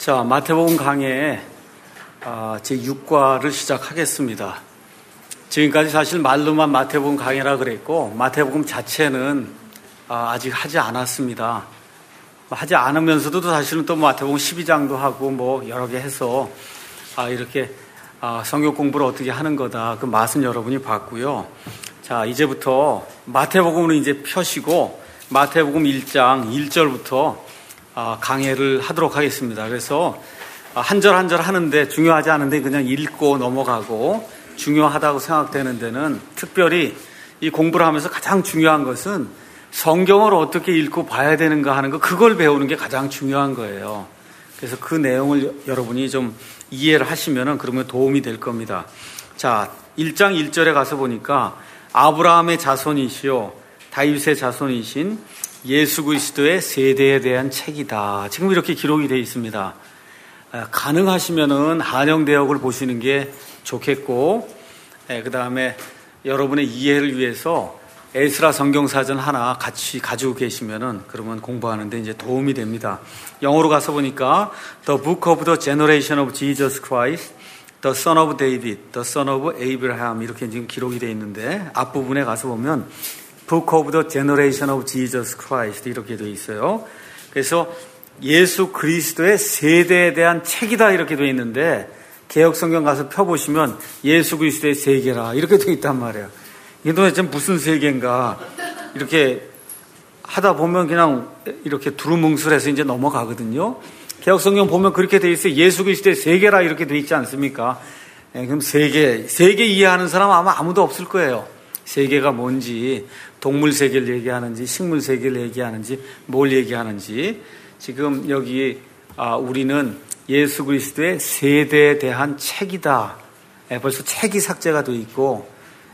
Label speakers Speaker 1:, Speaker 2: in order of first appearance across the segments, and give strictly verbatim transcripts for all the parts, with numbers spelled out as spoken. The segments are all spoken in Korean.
Speaker 1: 자, 마태복음 강해 제육 과를 시작하겠습니다. 지금까지 사실 말로만 마태복음 강해라 그랬고 마태복음 자체는 아직 하지 않았습니다. 하지 않으면서도 사실은 또 마태복음 십이 장도 하고 뭐 여러 개 해서 이렇게 성경 공부를 어떻게 하는 거다. 그 맛은 여러분이 봤고요. 자, 이제부터 마태복음으로 이제 펴시고 마태복음 일 장 일 절부터 강해를 하도록 하겠습니다. 그래서 한 절 한 절 하는데 중요하지 않은데 그냥 읽고 넘어가고 중요하다고 생각되는 데는 특별히 이 공부를 하면서 가장 중요한 것은 성경을 어떻게 읽고 봐야 되는가 하는 거, 그걸 배우는 게 가장 중요한 거예요. 그래서 그 내용을 여러분이 좀 이해를 하시면은 그러면 도움이 될 겁니다. 자, 일 장 일 절에 가서 보니까 아브라함의 자손이시요 다윗의 자손이신 예수 그리스도의 세대에 대한 책이다. 지금 이렇게 기록이 되어 있습니다. 가능하시면은 한영대역을 보시는 게 좋겠고, 그 다음에 여러분의 이해를 위해서 에스라 성경사전 하나 같이 가지고 계시면은 그러면 공부하는데 이제 도움이 됩니다. 영어로 가서 보니까 The Book of the Generation of Jesus Christ, The Son of David, The Son of Abraham 이렇게 지금 기록이 되어 있는데 앞부분에 가서 보면 Book of the Generation of Jesus Christ 이렇게 되어 있어요. 그래서 예수 그리스도의 세대에 대한 책이다 이렇게 되어 있는데 개혁성경 가서 펴보시면 예수 그리스도의 세계라 이렇게 되어 있단 말이에요. 이게 도대체 무슨 세계인가 이렇게 하다 보면 그냥 이렇게 두루뭉술해서 이제 넘어가거든요. 개혁성경 보면 그렇게 되어 있어요. 예수 그리스도의 세계라 이렇게 되어 있지 않습니까? 네, 그럼 세계, 세계 이해하는 사람 아마 아무도 없을 거예요. 세계가 뭔지, 동물 세계를 얘기하는지, 식물 세계를 얘기하는지, 뭘 얘기하는지. 지금 여기 아, 우리는 예수 그리스도의 세대에 대한 책이다. 네, 벌써 책이 삭제가 되어 있고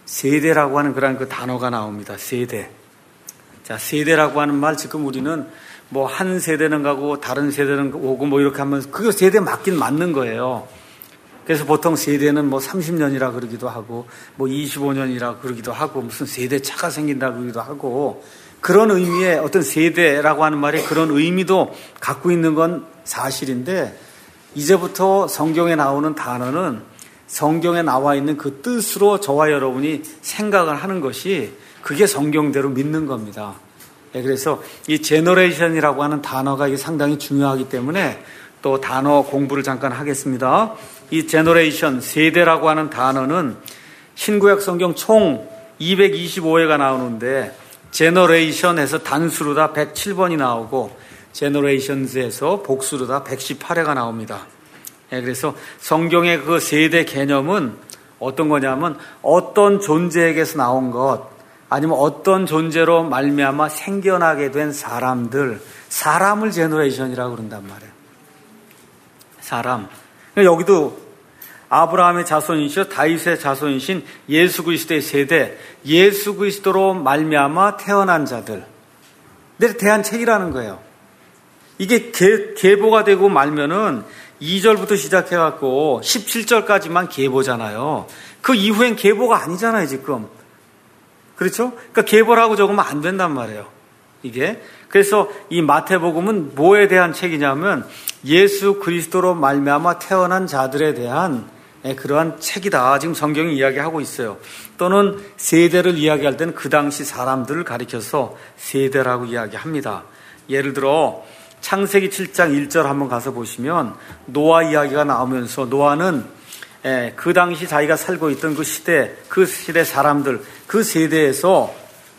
Speaker 1: 세대라고 하는 그런 그 단어가 나옵니다. 세대. 자, 세대라고 하는 말 지금 우리는 뭐 한 세대는 가고 다른 세대는 오고 뭐 이렇게 하면 그게 세대 맞긴 맞는 거예요. 그래서 보통 세대는 뭐 삼십 년이라 그러기도 하고 뭐 이십오 년이라 그러기도 하고 무슨 세대 차가 생긴다 그러기도 하고 그런 의미의 어떤 세대라고 하는 말이 그런 의미도 갖고 있는 건 사실인데 이제부터 성경에 나오는 단어는 성경에 나와 있는 그 뜻으로 저와 여러분이 생각을 하는 것이 그게 성경대로 믿는 겁니다. 그래서 이 제너레이션이라고 하는 단어가 이게 상당히 중요하기 때문에 또 단어 공부를 잠깐 하겠습니다. 이 제너레이션, 세대라고 하는 단어는 신구약 성경 총 이백이십오 회가 나오는데 제너레이션에서 단수로 다 백칠 번이 나오고 제너레이션즈에서 복수로 다 백십팔 회가 나옵니다. 그래서 성경의 그 세대 개념은 어떤 거냐면 어떤 존재에게서 나온 것 아니면 어떤 존재로 말미암아 생겨나게 된 사람들, 사람을 제너레이션이라고 그런단 말이에요. 사람. 여기도 아브라함의 자손이시여 다윗의 자손이신 예수 그리스도의 세대, 예수 그리스도로 말미암아 태어난 자들에 대한 책이라는 거예요. 이게 계, 계보가 되고 말면은 이 절부터 시작해갖고 십칠 절까지만 계보잖아요. 그 이후엔 계보가 아니잖아요, 지금. 그렇죠? 그러니까 계보라고 적으면 안 된단 말이에요. 이게. 그래서 이 마태복음은 뭐에 대한 책이냐면 예수 그리스도로 말미암아 태어난 자들에 대한 그러한 책이다. 지금 성경이 이야기하고 있어요. 또는 세대를 이야기할 때는 그 당시 사람들을 가리켜서 세대라고 이야기합니다. 예를 들어 창세기 칠 장 일 절 한번 가서 보시면 노아 이야기가 나오면서 노아는 그 당시 자기가 살고 있던 그 시대, 그 시대 사람들, 그 세대에서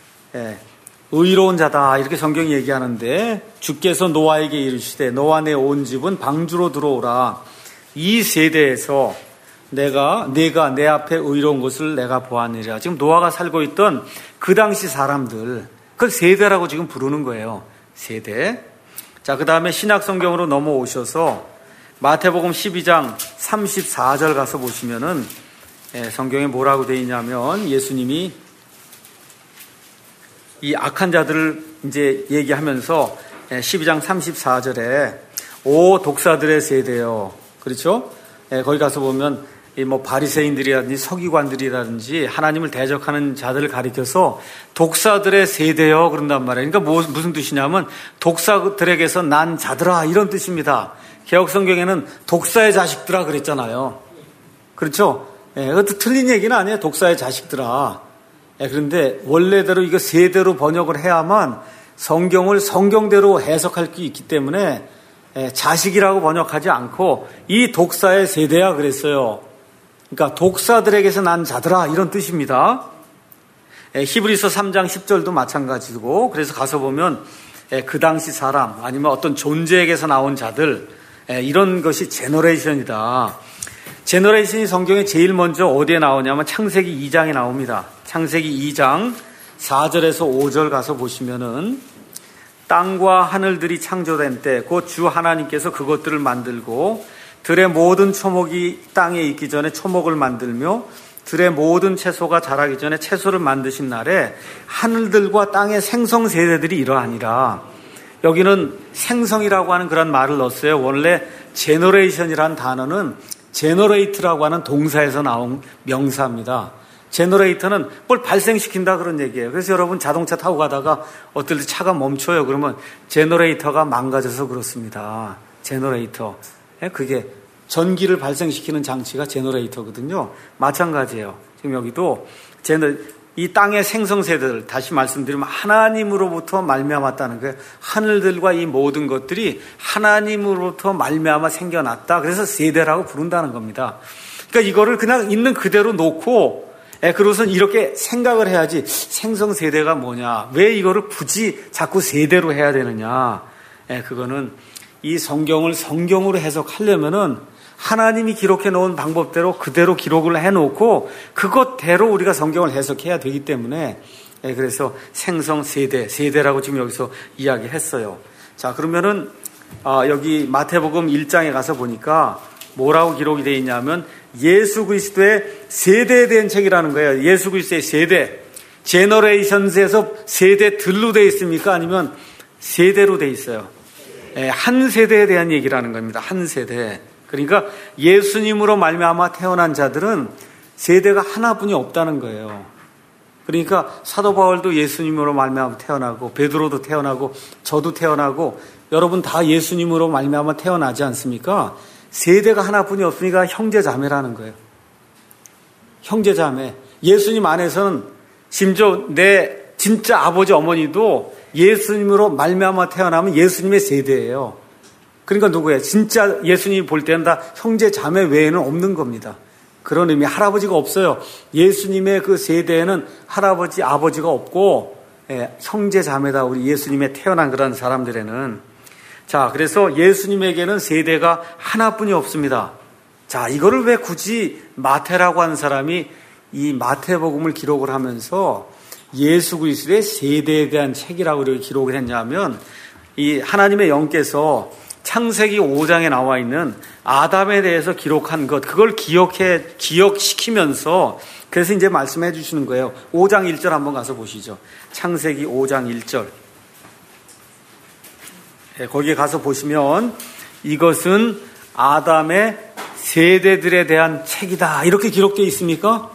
Speaker 1: 의로운 자다 이렇게 성경이 얘기하는데 주께서 노아에게 이르시되 너와 내 온 집은 방주로 들어오라. 이 세대에서 내가 내가 내 앞에 의로운 것을 내가 보았느니라. 지금 노아가 살고 있던 그 당시 사람들, 그걸 세대라고 지금 부르는 거예요. 세대. 자, 그 다음에 신약 성경으로 넘어오셔서 마태복음 십이 장 삼십사 절 가서 보시면은 성경에 뭐라고 되어 있냐면 예수님이 이 악한 자들을 이제 얘기하면서 십이 장 삼십사 절에 오 독사들의 세대요. 그렇죠? 거기 가서 보면 이 뭐 바리새인들이라든지 서기관들이라든지 하나님을 대적하는 자들을 가리켜서 독사들의 세대여 그런단 말이에요. 그러니까 뭐, 무슨 뜻이냐면 독사들에게서 난 자들아 이런 뜻입니다. 개혁성경에는 독사의 자식들아 그랬잖아요. 그렇죠? 예, 그것도 틀린 얘기는 아니에요. 독사의 자식들아. 예, 그런데 원래대로 이거 세대로 번역을 해야만 성경을 성경대로 해석할 수 있기 때문에 예, 자식이라고 번역하지 않고 이 독사의 세대야 그랬어요. 그러니까 독사들에게서 난 자들아 이런 뜻입니다. 예, 히브리서 삼 장 십 절도 마찬가지고 그래서 가서 보면 예, 그 당시 사람 아니면 어떤 존재에게서 나온 자들 예, 이런 것이 제너레이션이다. 제너레이션이 성경에 제일 먼저 어디에 나오냐면 창세기 이 장에 나옵니다. 창세기 이 장 사 절에서 오 절 가서 보시면은 땅과 하늘들이 창조된 때 곧 주 하나님께서 그것들을 만들고 들의 모든 초목이 땅에 있기 전에 초목을 만들며 들의 모든 채소가 자라기 전에 채소를 만드신 날에 하늘들과 땅의 생성 세대들이 이러하니라. 여기는 생성이라고 하는 그런 말을 넣었어요. 원래 제너레이션이라는 단어는 제너레이트라고 하는 동사에서 나온 명사입니다. 제너레이터는 뭘 발생시킨다 그런 얘기예요. 그래서 여러분 자동차 타고 가다가 어떨 때 차가 멈춰요. 그러면 제너레이터가 망가져서 그렇습니다. 제너레이터. 그게 전기를 발생시키는 장치가 제너레이터거든요. 마찬가지예요. 지금 여기도 제너, 이 땅의 생성세대들 다시 말씀드리면 하나님으로부터 말미암았다는 거예요. 하늘들과 이 모든 것들이 하나님으로부터 말미암아 생겨났다. 그래서 세대라고 부른다는 겁니다. 그러니까 이거를 그냥 있는 그대로 놓고 예, 그것은 이렇게 생각을 해야지 생성 세대가 뭐냐, 왜 이거를 굳이 자꾸 세대로 해야 되느냐. 예, 그거는 이 성경을 성경으로 해석하려면은 하나님이 기록해 놓은 방법대로 그대로 기록을 해놓고 그것대로 우리가 성경을 해석해야 되기 때문에 예, 그래서 생성 세대, 세대라고 지금 여기서 이야기했어요. 자, 그러면은 아, 여기 마태복음 일 장에 가서 보니까 뭐라고 기록이 되어 있냐면 예수 그리스도의 세대에 대한 책이라는 거예요. 예수 그리스도의 세대. 제너레이션스에서 세대들로 되어 있습니까? 아니면 세대로 되어 있어요? 예, 한 세대에 대한 얘기라는 겁니다. 한 세대. 그러니까 예수님으로 말미암아 태어난 자들은 세대가 하나뿐이 없다는 거예요. 그러니까 사도 바울도 예수님으로 말미암아 태어나고 베드로도 태어나고 저도 태어나고 여러분 다 예수님으로 말미암아 태어나지 않습니까? 세대가 하나뿐이 없으니까 형제자매라는 거예요. 형제자매. 예수님 안에서는 심지어 내 진짜 아버지 어머니도 예수님으로 말미암아 태어나면 예수님의 세대예요. 그러니까 누구예요? 진짜 예수님이 볼 때는 다 형제자매 외에는 없는 겁니다. 그런 의미. 할아버지가 없어요. 예수님의 그 세대에는 할아버지, 아버지가 없고 예, 형제자매다. 우리 예수님의 태어난 그런 사람들에는. 자, 그래서 예수님에게는 세대가 하나뿐이 없습니다. 자, 이거를 왜 굳이 마태라고 하는 사람이 이 마태복음을 기록을 하면서 예수 그리스도의 세대에 대한 책이라고 이렇게 기록을 했냐면 이 하나님의 영께서 창세기 오 장에 나와 있는 아담에 대해서 기록한 것, 그걸 기억해, 기억시키면서 그래서 이제 말씀해 주시는 거예요. 오 장 일 절 한번 가서 보시죠. 창세기 오 장 일 절. 거기에 가서 보시면 이것은 아담의 세대들에 대한 책이다. 이렇게 기록되어 있습니까?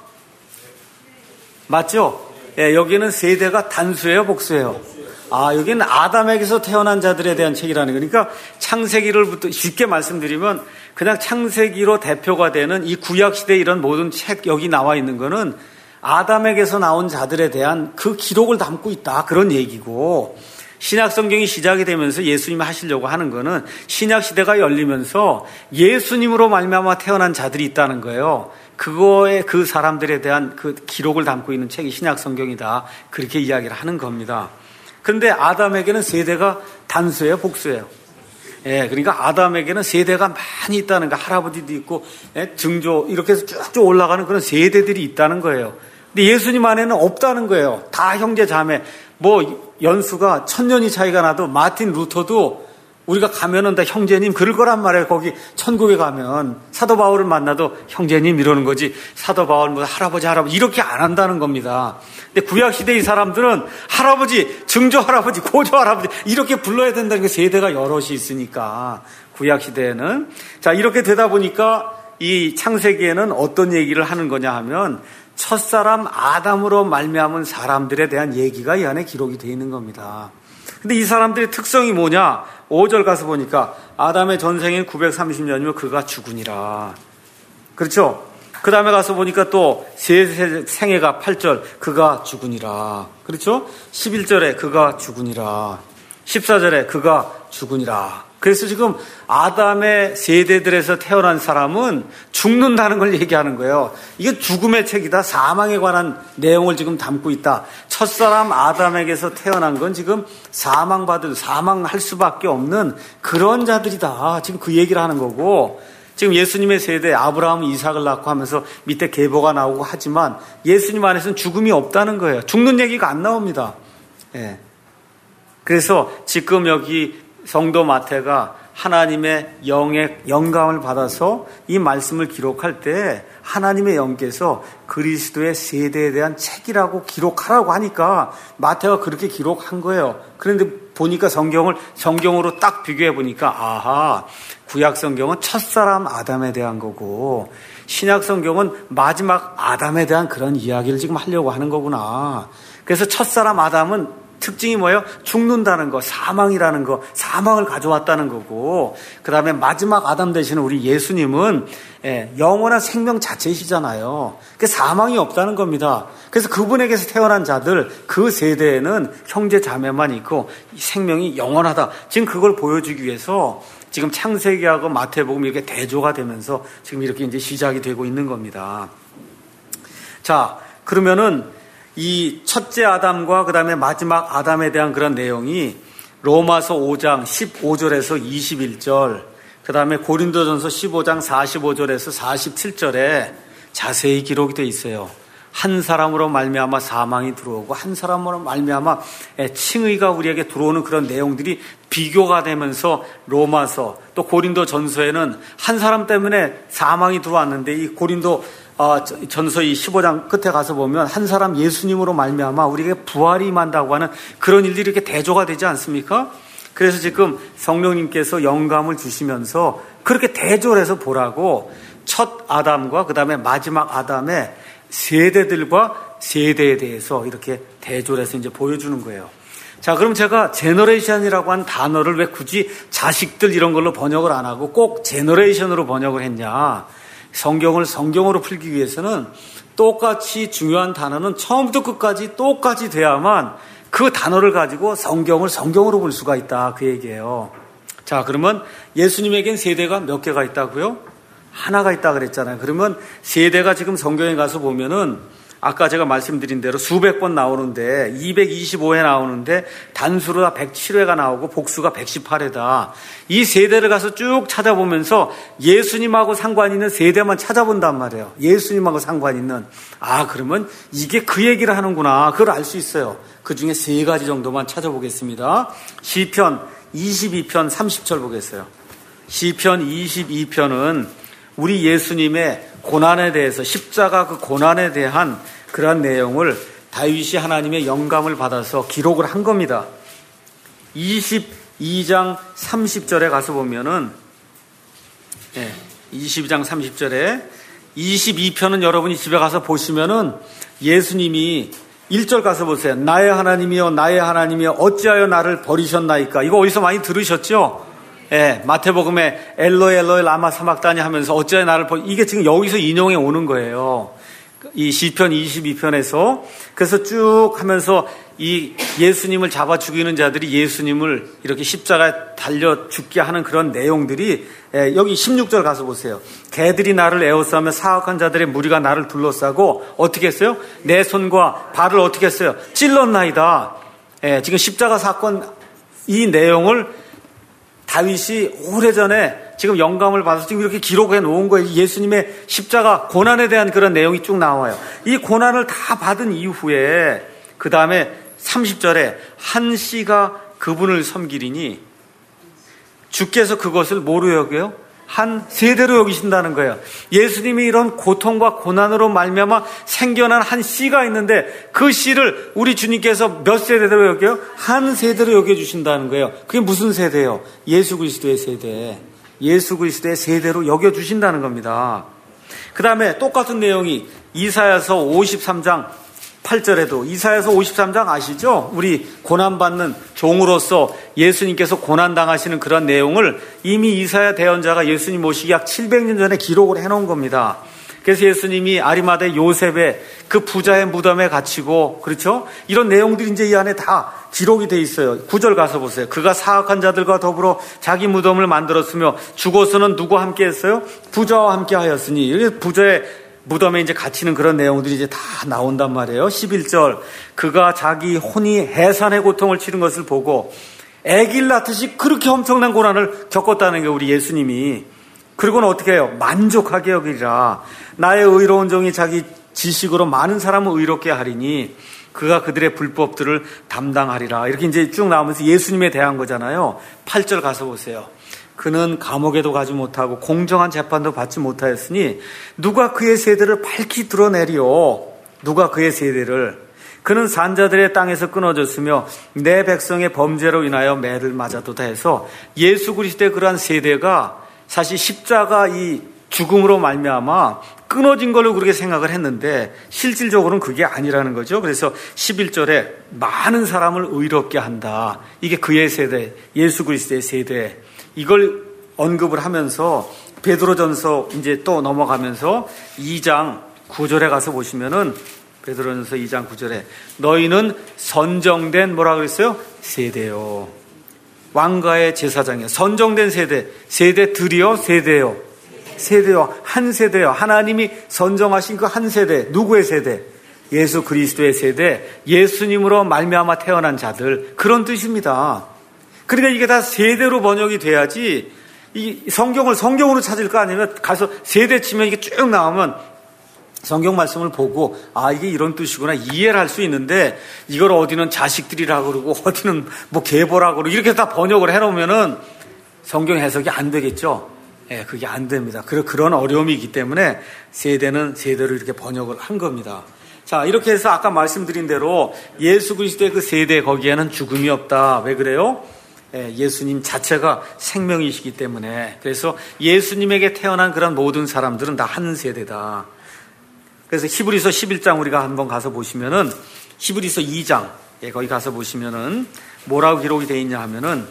Speaker 1: 맞죠? 예, 여기는 세대가 단수예요, 복수예요? 아, 여기는 아담에게서 태어난 자들에 대한 책이라는 거니까 창세기를 쉽게 말씀드리면 그냥 창세기로 대표가 되는 이 구약시대 이런 모든 책 여기 나와 있는 거는 아담에게서 나온 자들에 대한 그 기록을 담고 있다. 그런 얘기고 신약 성경이 시작이 되면서 예수님이 하시려고 하는 거는 신약 시대가 열리면서 예수님으로 말미암아 태어난 자들이 있다는 거예요. 그거에 그 사람들에 대한 그 기록을 담고 있는 책이 신약 성경이다. 그렇게 이야기를 하는 겁니다. 그런데 아담에게는 세대가 단수예요, 복수예요? 예, 그러니까 아담에게는 세대가 많이 있다는 거, 할아버지도 있고, 예, 증조, 이렇게 해서 쭉쭉 올라가는 그런 세대들이 있다는 거예요. 근데 예수님 안에는 없다는 거예요. 다 형제 자매. 뭐, 연수가 천년이 차이가 나도 마틴 루터도 우리가 가면은 다 형제님 그럴 거란 말이에요. 거기 천국에 가면 사도 바울을 만나도 형제님 이러는 거지. 사도 바울 뭐 할아버지 할아버지 이렇게 안 한다는 겁니다. 근데 구약 시대 이 사람들은 할아버지, 증조 할아버지, 고조 할아버지 이렇게 불러야 된다는 게 세대가 여럿이 있으니까 구약 시대에는 자 이렇게 되다 보니까 이 창세기에는 어떤 얘기를 하는 거냐 하면 첫사람 아담으로 말미암은 사람들에 대한 얘기가 이 안에 기록이 되어 있는 겁니다. 근데 이 사람들의 특성이 뭐냐? 오 절 가서 보니까 아담의 전생인 구백삼십 년이면 그가 죽으니라. 그렇죠? 그 다음에 가서 보니까 또 세 생애가 팔 절 그가 죽으니라. 그렇죠? 십일 절에 그가 죽으니라. 십사 절에 그가 죽으니라. 그래서 지금 아담의 세대들에서 태어난 사람은 죽는다는 걸 얘기하는 거예요. 이게 죽음의 책이다. 사망에 관한 내용을 지금 담고 있다. 첫사람 아담에게서 태어난 건 지금 사망받을, 사망할 수밖에 없는 그런 자들이다. 지금 그 얘기를 하는 거고, 지금 예수님의 세대 아브라함 이삭을 낳고 하면서 밑에 계보가 나오고 하지만 예수님 안에서는 죽음이 없다는 거예요. 죽는 얘기가 안 나옵니다. 예. 그래서 지금 여기 성도 마태가 하나님의 영의 영감을 받아서 이 말씀을 기록할 때 하나님의 영께서 그리스도의 세대에 대한 책이라고 기록하라고 하니까 마태가 그렇게 기록한 거예요. 그런데 보니까 성경을 성경으로 딱 비교해 보니까 아하, 구약 성경은 첫사람 아담에 대한 거고 신약 성경은 마지막 아담에 대한 그런 이야기를 지금 하려고 하는 거구나. 그래서 첫사람 아담은 특징이 뭐예요? 죽는다는 거, 사망이라는 거, 사망을 가져왔다는 거고, 그 다음에 마지막 아담 되시는 우리 예수님은 예, 영원한 생명 자체이시잖아요. 그 사망이 없다는 겁니다. 그래서 그분에게서 태어난 자들, 그 세대에는 형제 자매만 있고 생명이 영원하다. 지금 그걸 보여주기 위해서 지금 창세기하고 마태복음 이렇게 대조가 되면서 지금 이렇게 이제 시작이 되고 있는 겁니다. 자, 그러면은 이 첫째 아담과 그 다음에 마지막 아담에 대한 그런 내용이 로마서 오 장 십오 절에서 이십일 절, 그 다음에 고린도전서 십오 장 사십오 절에서 사십칠 절에 자세히 기록이 되어 있어요. 한 사람으로 말미암아 사망이 들어오고 한 사람으로 말미암아 칭의가 우리에게 들어오는 그런 내용들이 비교가 되면서 로마서 또 고린도전서에는 한 사람 때문에 사망이 들어왔는데 이 고린도 어, 전서 이 십오 장 끝에 가서 보면 한 사람 예수님으로 말미암아 우리에게 부활이 임한다고 하는 그런 일들이 이렇게 대조가 되지 않습니까? 그래서 지금 성령님께서 영감을 주시면서 그렇게 대조를 해서 보라고 첫 아담과 그 다음에 마지막 아담의 세대들과 세대에 대해서 이렇게 대조를 해서 이제 보여주는 거예요. 자, 그럼 제가 제너레이션이라고 한 단어를 왜 굳이 자식들 이런 걸로 번역을 안 하고 꼭 제너레이션으로 번역을 했냐? 성경을 성경으로 풀기 위해서는 똑같이 중요한 단어는 처음부터 끝까지 똑같이 돼야만 그 단어를 가지고 성경을 성경으로 볼 수가 있다. 그 얘기예요. 자, 그러면 예수님에겐 세대가 몇 개가 있다고요? 하나가 있다 그랬잖아요. 그러면 세대가 지금 성경에 가서 보면은 아까 제가 말씀드린 대로 수백 번 나오는데 이백이십오 회 나오는데 단수로 다 백칠 회가 나오고 복수가 백십팔 회다. 이 세대를 가서 쭉 찾아보면서 예수님하고 상관 있는 세대만 찾아본단 말이에요. 예수님하고 상관 있는. 아, 그러면 이게 그 얘기를 하는구나. 그걸 알 수 있어요. 그 중에 세 가지 정도만 찾아보겠습니다. 시편 이십이 편 삼십 절 보겠어요. 시편 이십이 편은 우리 예수님의 고난에 대해서 십자가 그 고난에 대한 그런 내용을 다윗이 하나님의 영감을 받아서 기록을 한 겁니다. 이십이 장 삼십 절에 가서 보면은 예, 이십이 장 삼십 절에 이십이 편은 여러분이 집에 가서 보시면은 예수님이 일 절 가서 보세요. 나의 하나님이여 나의 하나님이여 어찌하여 나를 버리셨나이까. 이거 어디서 많이 들으셨죠? 예, 마태복음에 엘로이 엘로이 라마 사막다니 하면서 어찌하여 나를 버리 이게 지금 여기서 인용해 오는 거예요. 이 시편 이십이 편에서. 그래서 쭉 하면서 이 예수님을 잡아 죽이는 자들이 예수님을 이렇게 십자가에 달려 죽게 하는 그런 내용들이 예, 여기 십육 절 가서 보세요. 개들이 나를 에워싸며 사악한 자들의 무리가 나를 둘러싸고 어떻게 했어요? 내 손과 발을 어떻게 했어요? 찔렀나이다. 예, 지금 십자가 사건 이 내용을 다윗이 오래전에 지금 영감을 받아서 지금 이렇게 기록해 놓은 거예요. 예수님의 십자가 고난에 대한 그런 내용이 쭉 나와요. 이 고난을 다 받은 이후에 그 다음에 삼십 절에 한 씨가 그분을 섬기리니 주께서 그것을 뭐로 여겨요? 한 세대로 여기신다는 거예요. 예수님이 이런 고통과 고난으로 말미암아 생겨난 한 씨가 있는데 그 씨를 우리 주님께서 몇 세대로 여겨요? 한 세대로 여겨주신다는 거예요. 그게 무슨 세대예요? 예수 그리스도의 세대. 예수 그리스도의 세대로 여겨주신다는 겁니다. 그 다음에 똑같은 내용이 이사야서 오십삼 장 팔 절에도, 이사야서 오십삼 장 아시죠? 우리 고난받는 종으로서 예수님께서 고난당하시는 그런 내용을 이미 이사야 대언자가 예수님 모시기 약 칠백 년 전에 기록을 해놓은 겁니다. 그래서 예수님이 아리마대 요셉의 그 부자의 무덤에 갇히고, 그렇죠? 이런 내용들이 이제 이 안에 다 기록이 돼 있어요. 구 절 가서 보세요. 그가 사악한 자들과 더불어 자기 무덤을 만들었으며 죽어서는 누구와 함께 했어요? 부자와 함께 하였으니. 부자의 무덤에 이제 갇히는 그런 내용들이 이제 다 나온단 말이에요. 십일 절. 그가 자기 혼이 해산의 고통을 치른 것을 보고 애기를 낳듯이 그렇게 엄청난 고난을 겪었다는 게 우리 예수님이. 그리고는 어떻게 해요? 만족하게 여기리라. 나의 의로운 종이 자기 지식으로 많은 사람을 의롭게 하리니 그가 그들의 불법들을 담당하리라. 이렇게 이제 쭉 나오면서 예수님에 대한 거잖아요. 팔 절 가서 보세요. 그는 감옥에도 가지 못하고 공정한 재판도 받지 못하였으니 누가 그의 세대를 밝히 드러내리요. 누가 그의 세대를. 그는 산자들의 땅에서 끊어졌으며 내 백성의 범죄로 인하여 매를 맞아도다 해서 예수 그리스도의 그러한 세대가 사실 십자가 이 죽음으로 말미암아 끊어진 걸로 그렇게 생각을 했는데 실질적으로는 그게 아니라는 거죠. 그래서 십일 절에 많은 사람을 의롭게 한다. 이게 그의 세대, 예수 그리스도의 세대. 이걸 언급을 하면서 베드로전서 이제 또 넘어가면서 이 장 구 절에 가서 보시면은 베드로전서 이 장 구 절에 너희는 선정된 뭐라 그랬어요? 세대요. 왕가의 제사장이요. 선정된 세대. 세대들이요? 세대요. 세대요. 한 세대요. 하나님이 선정하신 그 한 세대. 누구의 세대? 예수 그리스도의 세대. 예수님으로 말미암아 태어난 자들. 그런 뜻입니다. 그러니까 이게 다 세대로 번역이 돼야지 이 성경을 성경으로 찾을 거 아니면 가서 세대 치면 이게 쭉 나오면 성경 말씀을 보고 아 이게 이런 뜻이구나 이해를 할 수 있는데 이걸 어디는 자식들이라고 그러고 어디는 뭐 계보라고 그러고 이렇게 다 번역을 해놓으면은 성경 해석이 안 되겠죠. 예, 네, 그게 안 됩니다. 그런 어려움이 있기 때문에 세대는 세대로 이렇게 번역을 한 겁니다. 자, 이렇게 해서 아까 말씀드린 대로 예수 그리스도의 그 세대 거기에는 죽음이 없다. 왜 그래요? 예수님 자체가 생명이시기 때문에. 그래서 예수님에게 태어난 그런 모든 사람들은 다 한 세대다. 그래서 히브리서 십일 장 우리가 한번 가서 보시면은 히브리서 이 장 예, 거기 가서 보시면은 뭐라고 기록이 되어 있냐 하면은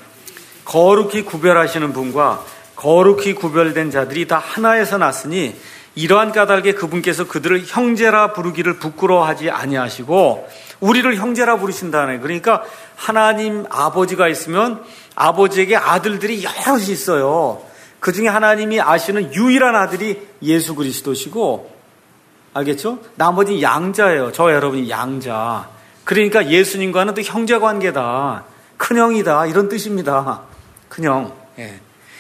Speaker 1: 거룩히 구별하시는 분과 거룩히 구별된 자들이 다 하나에서 났으니 이러한 까닭에 그분께서 그들을 형제라 부르기를 부끄러워하지 아니하시고 우리를 형제라 부르신다네. 그러니까 하나님 아버지가 있으면 아버지에게 아들들이 여럿이 있어요. 그 중에 하나님이 아시는 유일한 아들이 예수 그리스도시고, 알겠죠? 나머지 양자예요. 저 여러분이 양자. 그러니까 예수님과는 또 형제 관계다. 큰형이다. 이런 뜻입니다. 큰형. 예.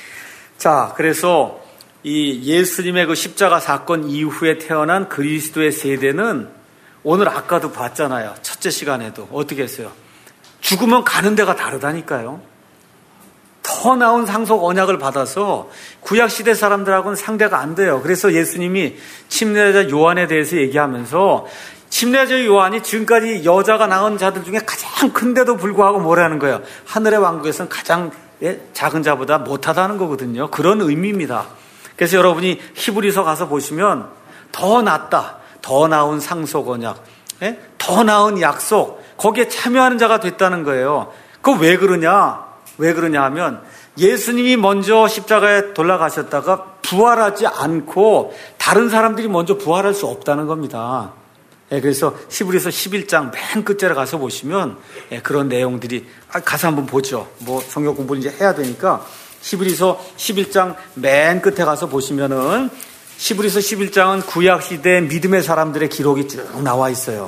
Speaker 1: 자, 그래서 이 예수님의 그 십자가 사건 이후에 태어난 그리스도의 세대는 오늘 아까도 봤잖아요. 첫째 시간에도 어떻게 했어요? 죽으면 가는 데가 다르다니까요. 더 나은 상속 언약을 받아서 구약시대 사람들하고는 상대가 안 돼요. 그래서 예수님이 침례자 요한에 대해서 얘기하면서 침례자 요한이 지금까지 여자가 낳은 자들 중에 가장 큰데도 불구하고 뭐라는 거예요? 하늘의 왕국에서는 가장 작은 자보다 못하다는 거거든요. 그런 의미입니다. 그래서 여러분이 히브리서 가서 보시면 더 낫다, 더 나은 상속 언약, 예? 더 나은 약속, 거기에 참여하는 자가 됐다는 거예요. 그거 왜 그러냐? 왜 그러냐 하면 예수님이 먼저 십자가에 돌아가셨다가 부활하지 않고 다른 사람들이 먼저 부활할 수 없다는 겁니다. 예, 그래서 히브리서 십일 장 맨 끝자리에 가서 보시면 예, 그런 내용들이 아, 가서 한번 보죠. 뭐 성경 공부를 이제 해야 되니까 히브리서 십일 장 맨 끝에 가서 보시면은 히브리서 십일 장은 구약시대 믿음의 사람들의 기록이 쭉 나와 있어요.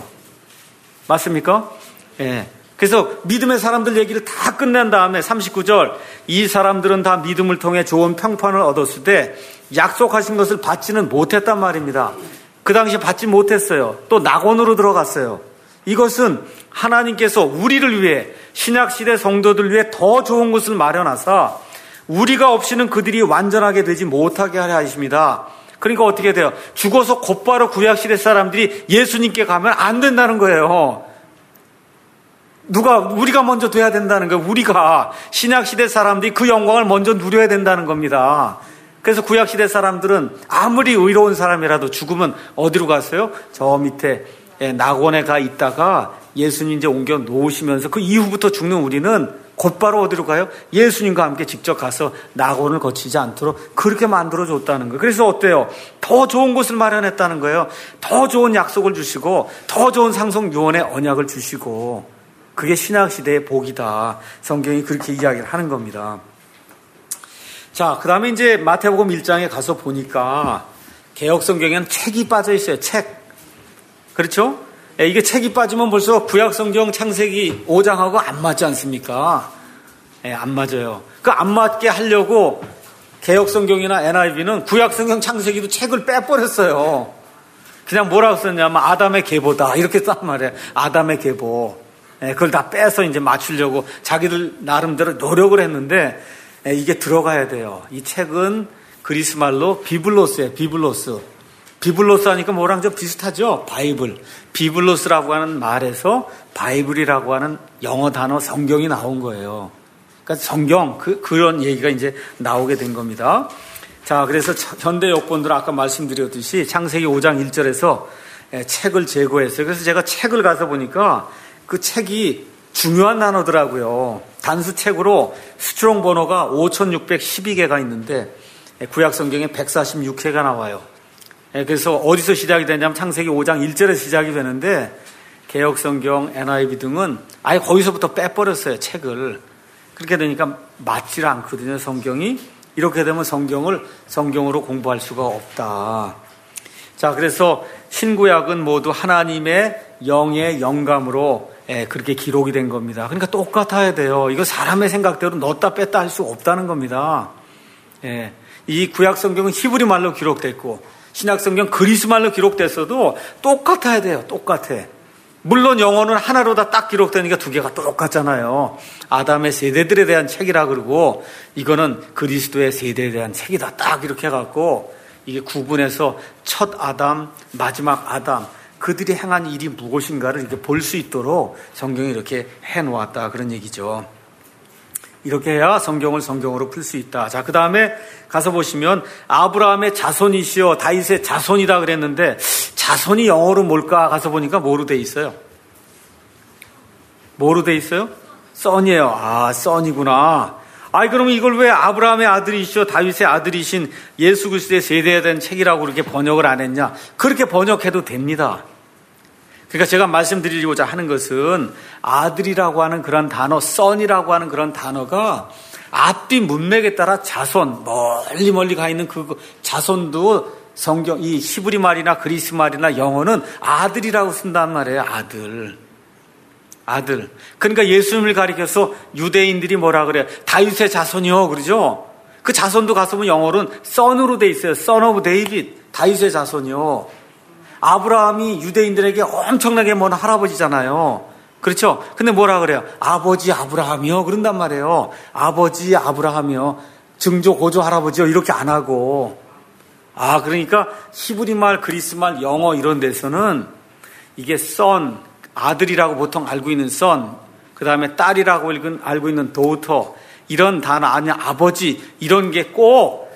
Speaker 1: 맞습니까? 예. 그래서 믿음의 사람들 얘기를 다 끝낸 다음에 삼십구 절 이 사람들은 다 믿음을 통해 좋은 평판을 얻었을 때 약속하신 것을 받지는 못했단 말입니다. 그 당시에 받지 못했어요. 또 낙원으로 들어갔어요. 이것은 하나님께서 우리를 위해 신약시대 성도들 위해 더 좋은 것을 마련하사 우리가 없이는 그들이 완전하게 되지 못하게 하려 하십니다. 그러니까 어떻게 돼요? 죽어서 곧바로 구약시대 사람들이 예수님께 가면 안 된다는 거예요. 누가, 우리가 먼저 돼야 된다는 거예요. 우리가 신약시대 사람들이 그 영광을 먼저 누려야 된다는 겁니다. 그래서 구약시대 사람들은 아무리 의로운 사람이라도 죽으면 어디로 갔어요? 저 밑에 낙원에 가 있다가 예수님 이제 옮겨 놓으시면서 그 이후부터 죽는 우리는 곧바로 어디로 가요? 예수님과 함께 직접 가서 낙원을 거치지 않도록 그렇게 만들어줬다는 거예요. 그래서 어때요? 더 좋은 곳을 마련했다는 거예요. 더 좋은 약속을 주시고 더 좋은 상속 유언의 언약을 주시고, 그게 신약시대의 복이다. 성경이 그렇게 이야기를 하는 겁니다. 자, 그 다음에 이제 마태복음 일 장에 가서 보니까 개역성경에는 책이 빠져 있어요. 책. 그렇죠? 이게 책이 빠지면 벌써 구약성경 창세기 오 장하고 안 맞지 않습니까? 예, 안 맞아요. 그 안 맞게 하려고 개역성경이나 엔아이브이는 구약성경 창세기도 책을 빼버렸어요. 그냥 뭐라고 썼냐면 아담의 계보다 이렇게 썼단 말이에요. 아담의 계보. 예, 그걸 다 빼서 이제 맞추려고 자기들 나름대로 노력을 했는데, 예, 이게 들어가야 돼요. 이 책은 그리스 말로 비블로스예요. 비블로스. 비블로스 하니까 뭐랑 좀 비슷하죠? 바이블. 비블로스라고 하는 말에서 바이블이라고 하는 영어 단어 성경이 나온 거예요. 그러니까 성경, 그, 그런 얘기가 이제 나오게 된 겁니다. 자, 그래서 현대 역본들 아까 말씀드렸듯이 창세기 오 장 일 절에서 책을 제거했어요. 그래서 제가 책을 가서 보니까 그 책이 중요한 단어더라고요. 단수책으로 수트롱 번호가 오천육백십이 개가 있는데 구약 성경에 백사십육 회가 나와요. 그래서 어디서 시작이 되냐면 창세기 오 장 일 절에 시작이 되는데 개역 성경, 엔아이브이 등은 아예 거기서부터 빼버렸어요. 책을. 그렇게 되니까 맞질 않거든요. 성경이. 이렇게 되면 성경을 성경으로 공부할 수가 없다. 자, 그래서 신구약은 모두 하나님의 영의 영감으로 예, 그렇게 기록이 된 겁니다. 그러니까 똑같아야 돼요. 이거 사람의 생각대로 넣었다 뺐다 할 수 없다는 겁니다. 예, 이 구약 성경은 히브리 말로 기록됐고 신약 성경 그리스 말로 기록됐어도 똑같아야 돼요. 똑같아. 물론 영어는 하나로 다 딱 기록되니까 두 개가 똑같잖아요. 아담의 세대들에 대한 책이라 그러고 이거는 그리스도의 세대에 대한 책이다. 딱 이렇게 해갖고 이게 구분해서 첫 아담, 마지막 아담, 그들이 행한 일이 무엇인가를 이렇게 볼 수 있도록 성경이 이렇게 해놓았다. 그런 얘기죠. 이렇게 해야 성경을 성경으로 풀 수 있다. 자, 그 다음에 가서 보시면 아브라함의 자손이시여 다윗의 자손이다 그랬는데 자손이 영어로 뭘까 가서 보니까 뭐로 돼 있어요? 뭐로 돼 있어요? 썬이에요. 아, 썬이구나. 아이, 그러면 이걸 왜 아브라함의 아들이시여 다윗의 아들이신 예수 그리스도의 세대에 대한 책이라고 그렇게 번역을 안 했냐? 그렇게 번역해도 됩니다. 그러니까 제가 말씀드리고자 하는 것은 아들이라고 하는 그런 단어, 썬이라고 하는 그런 단어가 앞뒤 문맥에 따라 자손, 멀리 멀리 가 있는 그 자손도 성경, 이 히브리 말이나 그리스 말이나 영어는 아들이라고 쓴단 말이에요. 아들. 아들. 그러니까 예수님을 가리켜서 유대인들이 뭐라 그래요? 다윗의 자손이요. 그러죠? 그 자손도 가서 보면 영어로는 son으로 돼 있어요. son of David. 다윗의 자손이요. 아브라함이 유대인들에게 엄청나게 먼 할아버지잖아요. 그렇죠? 근데 뭐라 그래요? 아버지 아브라함이요. 그런단 말이에요. 아버지 아브라함이요. 증조 고조 할아버지요. 이렇게 안 하고. 아, 그러니까 히브리 말, 그리스 말, 영어 이런 데서는 이게 son, 아들이라고 보통 알고 있는 son, 그 다음에 딸이라고 알고 있는 daughter, 이런 단어, 아니 아버지 이런 게 꼭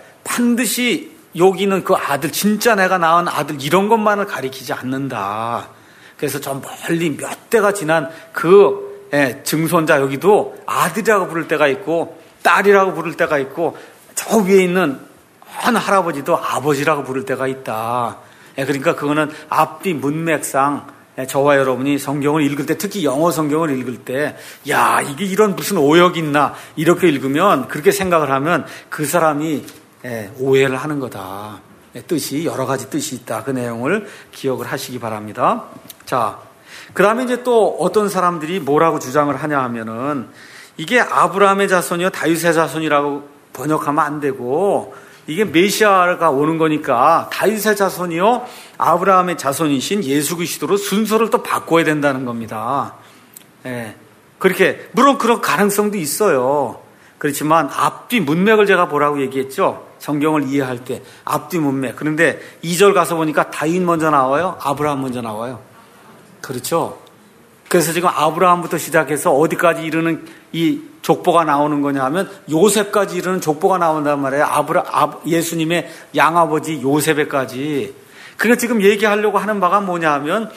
Speaker 1: 반드시 여기는 그 아들, 진짜 내가 낳은 아들 이런 것만을 가리키지 않는다. 그래서 저 멀리 몇 대가 지난 그 예, 증손자 여기도 아들이라고 부를 때가 있고 딸이라고 부를 때가 있고 저 위에 있는 한 할아버지도 아버지라고 부를 때가 있다. 예, 그러니까 그거는 앞뒤 문맥상 예, 저와 여러분이 성경을 읽을 때, 특히 영어 성경을 읽을 때, 야, 이게 이런 무슨 오역이 있나 이렇게 읽으면, 그렇게 생각을 하면 그 사람이 예, 오해를 하는 거다. 예, 뜻이 여러 가지 뜻이 있다. 그 내용을 기억을 하시기 바랍니다. 자, 그 다음에 이제 또 어떤 사람들이 뭐라고 주장을 하냐 하면은 이게 아브라함의 자손이요 다윗의 자손이라고 번역하면 안 되고 이게 메시아가 오는 거니까 다윗의 자손이요 아브라함의 자손이신 예수 그리스도로 순서를 또 바꿔야 된다는 겁니다. 예, 그렇게 물론 그런 가능성도 있어요. 그렇지만 앞뒤 문맥을 제가 보라고 얘기했죠. 성경을 이해할 때 앞뒤 문맥. 그런데 이 절 가서 보니까 다윗 먼저 나와요? 아브라함 먼저 나와요? 그렇죠? 그래서 지금 아브라함부터 시작해서 어디까지 이르는 이 족보가 나오는 거냐 하면 요셉까지 이르는 족보가 나온단 말이에요. 아브라, 아, 예수님의 양아버지 요셉에까지. 그러니까 지금 얘기하려고 하는 바가 뭐냐 하면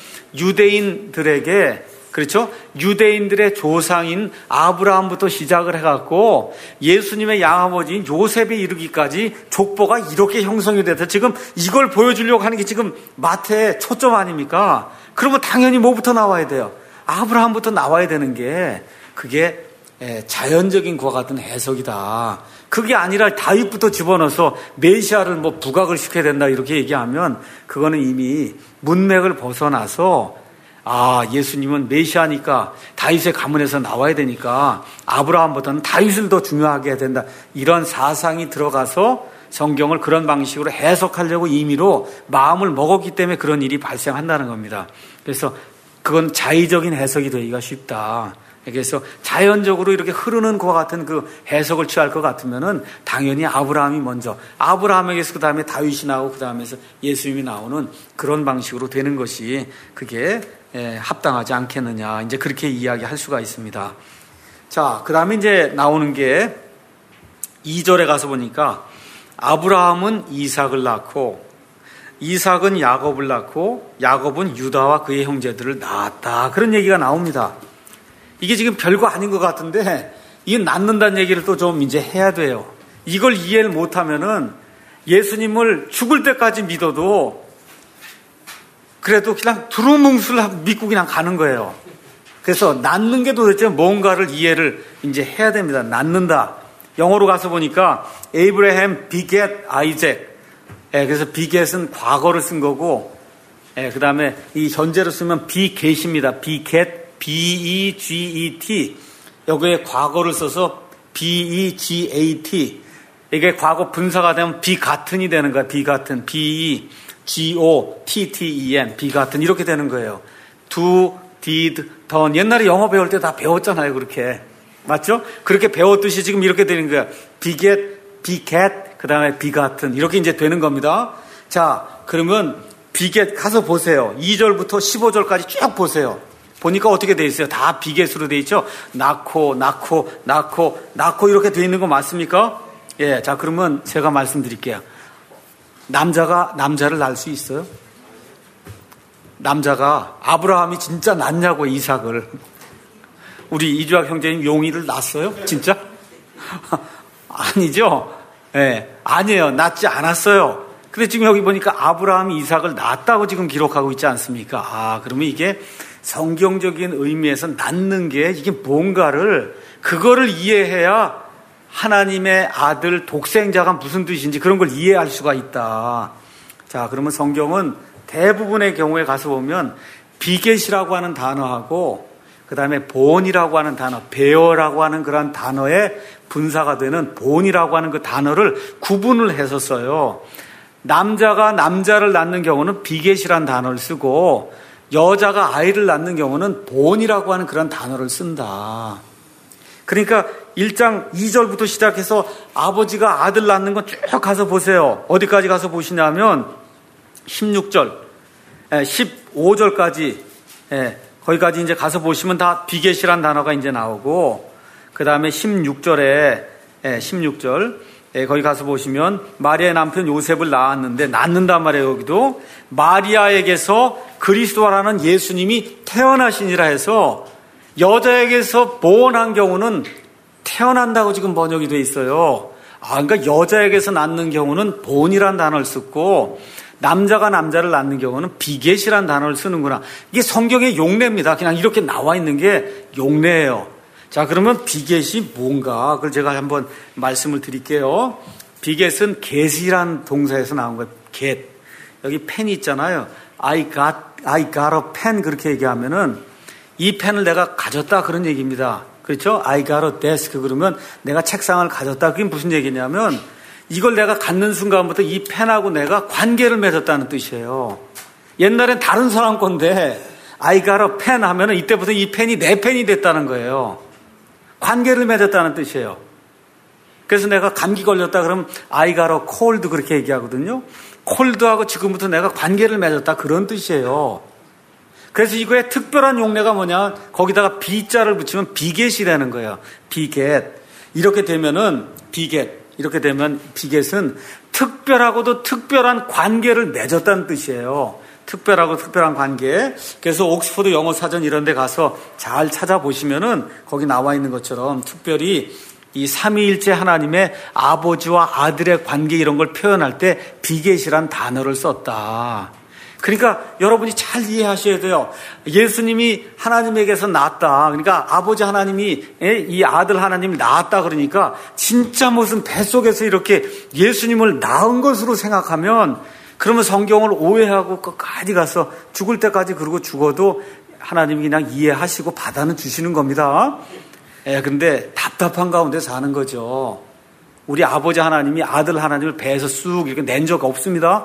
Speaker 1: 유대인들에게, 그렇죠? 유대인들의 조상인 아브라함부터 시작을 해갖고 예수님의 양아버지인 요셉에 이르기까지 족보가 이렇게 형성이 돼서 지금 이걸 보여주려고 하는 게 지금 마태의 초점 아닙니까? 그러면 당연히 뭐부터 나와야 돼요? 아브라함부터 나와야 되는 게 그게 자연적인 것과 같은 해석이다. 그게 아니라 다윗부터 집어넣어서 메시아를 뭐 부각을 시켜야 된다 이렇게 얘기하면 그거는 이미 문맥을 벗어나서 아, 예수님은 메시아니까 다윗의 가문에서 나와야 되니까 아브라함보다는 다윗을 더 중요하게 해야 된다. 이런 사상이 들어가서 성경을 그런 방식으로 해석하려고 임의로 마음을 먹었기 때문에 그런 일이 발생한다는 겁니다. 그래서 그건 자의적인 해석이 되기가 쉽다. 그래서 자연적으로 이렇게 흐르는 것과 같은 그 해석을 취할 것 같으면은 당연히 아브라함이 먼저, 아브라함에게서 그 다음에 다윗이 나오고 그 다음에서 예수님이 나오는 그런 방식으로 되는 것이 그게 합당하지 않겠느냐. 이제 그렇게 이야기할 수가 있습니다. 자, 그 다음에 이제 나오는 게 이 절에 가서 보니까 아브라함은 이삭을 낳고 이삭은 야곱을 낳고 야곱은 유다와 그의 형제들을 낳았다. 그런 얘기가 나옵니다. 이게 지금 별거 아닌 것 같은데 이게 낳는다는 얘기를 또 좀 이제 해야 돼요. 이걸 이해를 못하면은 예수님을 죽을 때까지 믿어도 그래도 그냥 두루뭉술 믿고 그냥 가는 거예요. 그래서 낳는 게 도대체 뭔가를 이해를 이제 해야 됩니다. 낳는다. 영어로 가서 보니까 에이브라햄 비겟 아이잭. 예, 그래서 비겟은 과거를 쓴 거고, 예, 그 다음에 이 현재로 쓰면 비겟입니다. 비겟, B-E-G-E-T. 여기에 과거를 써서 B-E-G-A-T. 이게 과거 분사가 되면 비같은이 되는 거야. 비같은. B-E-G-O-T-T-E-N. 비같은. 이렇게 되는 거예요. do, did, done. 옛날에 영어 배울 때 다 배웠잖아요. 그렇게. 맞죠? 그렇게 배웠듯이 지금 이렇게 되는 거야. 비겟, 비겟, 그 다음에 비같은. 이렇게 이제 되는 겁니다. 자, 그러면 비겟 가서 보세요. 이 절부터 십오 절까지 쭉 보세요. 보니까 어떻게 돼 있어요? 다 비겟으로 돼 있죠? 낳고, 낳고, 낳고, 낳고 이렇게 돼 있는 거 맞습니까? 예, 자, 그러면 제가 말씀드릴게요. 남자가 남자를 낳을 수 있어요? 남자가 아브라함이 진짜 낳냐고 이삭을. 우리 이주학 형제님 용이를 낳았어요? 진짜? 아니죠? 예, 아니에요. 낳지 않았어요. 근데 지금 여기 보니까 아브라함이 이삭을 낳았다고 지금 기록하고 있지 않습니까? 아, 그러면 이게 성경적인 의미에서 낳는 게 이게 뭔가를, 그거를 이해해야 하나님의 아들 독생자가 무슨 뜻인지 그런 걸 이해할 수가 있다. 자, 그러면 성경은 대부분의 경우에 가서 보면 비겟이라고 하는 단어하고 그 다음에 본이라고 하는 단어, 베어라고 하는 그런 단어의 분사가 되는 본이라고 하는 그 단어를 구분을 해서 써요. 남자가 남자를 낳는 경우는 비겟이라는 단어를 쓰고 여자가 아이를 낳는 경우는 본이라고 하는 그런 단어를 쓴다. 그러니까 일 장 이 절부터 시작해서 아버지가 아들 낳는 건 쭉 가서 보세요. 어디까지 가서 보시냐면 십육 절, 십오 절까지, 거기까지 이제 가서 보시면 다 비겟이란 단어가 이제 나오고, 그 다음에 십육 절에, 십육 절, 거기 가서 보시면 마리아의 남편 요셉을 낳았는데, 낳는단 말이에요, 여기도. 마리아에게서 그리스도라는 예수님이 태어나시니라 해서 여자에게서 보원한 경우는 태어난다고 지금 번역이 돼 있어요. 아, 그러니까 여자에게서 낳는 경우는 본이란 단어를 쓰고 남자가 남자를 낳는 경우는 비겟이란 단어를 쓰는구나. 이게 성경의 용례입니다. 그냥 이렇게 나와 있는 게 용례예요. 자, 그러면 비겟이 뭔가? 그걸 제가 한번 말씀을 드릴게요. 비겟은 get이란 동사에서 나온 거예요. get. 여기 펜이 있잖아요. I got, I got a pen 그렇게 얘기하면은 이 펜을 내가 가졌다 그런 얘기입니다. 그렇죠? I got a desk 그러면 내가 책상을 가졌다. 그게 무슨 얘기냐면 이걸 내가 갖는 순간부터 이 펜하고 내가 관계를 맺었다는 뜻이에요. 옛날엔 다른 사람 건데 I got a pen 하면은 이때부터 이 펜이 내 펜이 됐다는 거예요. 관계를 맺었다는 뜻이에요. 그래서 내가 감기 걸렸다 그러면 I got a cold 그렇게 얘기하거든요. 콜드하고 지금부터 내가 관계를 맺었다 그런 뜻이에요. 그래서 이거에 특별한 용례가 뭐냐, 거기다가 비자를 붙이면 비겟이라는 거예요. 비겟. 이렇게 되면은 비겟. 이렇게 되면 비겟은 특별하고도 특별한 관계를 맺었다는 뜻이에요. 특별하고 특별한 관계. 그래서 옥스퍼드 영어 사전 이런 데 가서 잘 찾아보시면은 거기 나와 있는 것처럼 특별히 이 삼위일체 하나님의 아버지와 아들의 관계 이런 걸 표현할 때 비겟이란 단어를 썼다. 그러니까 여러분이 잘 이해하셔야 돼요. 예수님이 하나님에게서 낳았다. 그러니까 아버지 하나님이 이 아들 하나님이 낳았다 그러니까 진짜 무슨 뱃속에서 이렇게 예수님을 낳은 것으로 생각하면 그러면 성경을 오해하고 끝까지 가서 죽을 때까지 그러고 죽어도 하나님이 그냥 이해하시고 받아는 주시는 겁니다. 예, 근데 답답한 가운데 사는 거죠. 우리 아버지 하나님이 아들 하나님을 배에서 쑥 이렇게 낸 적 없습니다.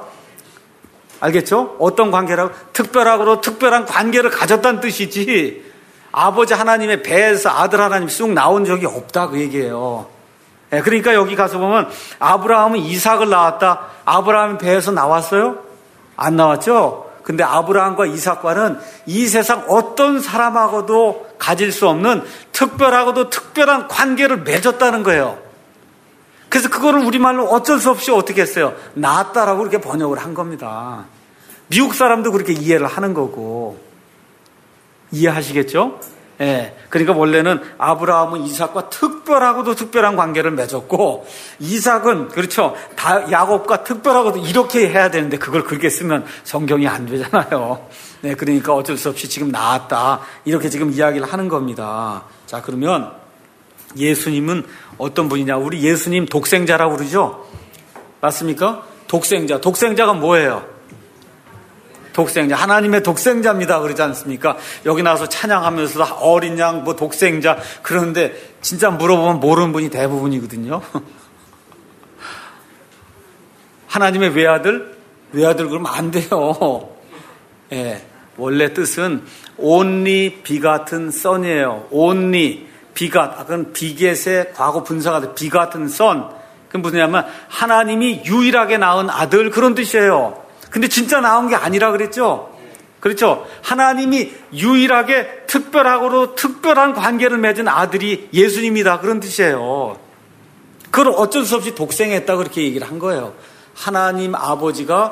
Speaker 1: 알겠죠? 어떤 관계라고? 특별하고 특별한 관계를 가졌다는 뜻이지 아버지 하나님의 배에서 아들 하나님이 쑥 나온 적이 없다 그 얘기예요. 예, 그러니까 여기 가서 보면 아브라함은 이삭을 낳았다. 아브라함이 배에서 나왔어요? 안 나왔죠? 근데 아브라함과 이삭과는 이 세상 어떤 사람하고도 가질 수 없는 특별하고도 특별한 관계를 맺었다는 거예요. 그래서 그거를 우리말로 어쩔 수 없이 어떻게 했어요? 낳았다라고 그렇게 번역을 한 겁니다. 미국 사람도 그렇게 이해를 하는 거고. 이해하시겠죠? 예. 그러니까 원래는 아브라함은 이삭과 특별하고도 특별한 관계를 맺었고, 이삭은, 그렇죠. 다 야곱과 특별하고도 이렇게 해야 되는데 그걸 그렇게 쓰면 성경이 안 되잖아요. 네. 그러니까 어쩔 수 없이 지금 낳았다. 이렇게 지금 이야기를 하는 겁니다. 자, 그러면 예수님은 어떤 분이냐? 우리 예수님 독생자라고 그러죠? 맞습니까? 독생자. 독생자가 뭐예요? 독생자. 하나님의 독생자입니다. 그러지 않습니까? 여기 나와서 찬양하면서도 어린 양, 뭐 독생자. 그러는데 진짜 물어보면 모르는 분이 대부분이거든요. 하나님의 외아들? 외아들 그러면 안 돼요. 예. 원래 뜻은 only begotten son이에요. only. 비갓, 그건 비겟의 과거 분사가 돼. 비갓은 son. 그건 무슨냐면 하나님이 유일하게 낳은 아들 그런 뜻이에요. 근데 진짜 낳은 게 아니라 그랬죠? 그렇죠? 하나님이 유일하게 특별하고도 특별한 관계를 맺은 아들이 예수님이다 그런 뜻이에요. 그걸 어쩔 수 없이 독생했다 그렇게 얘기를 한 거예요. 하나님 아버지가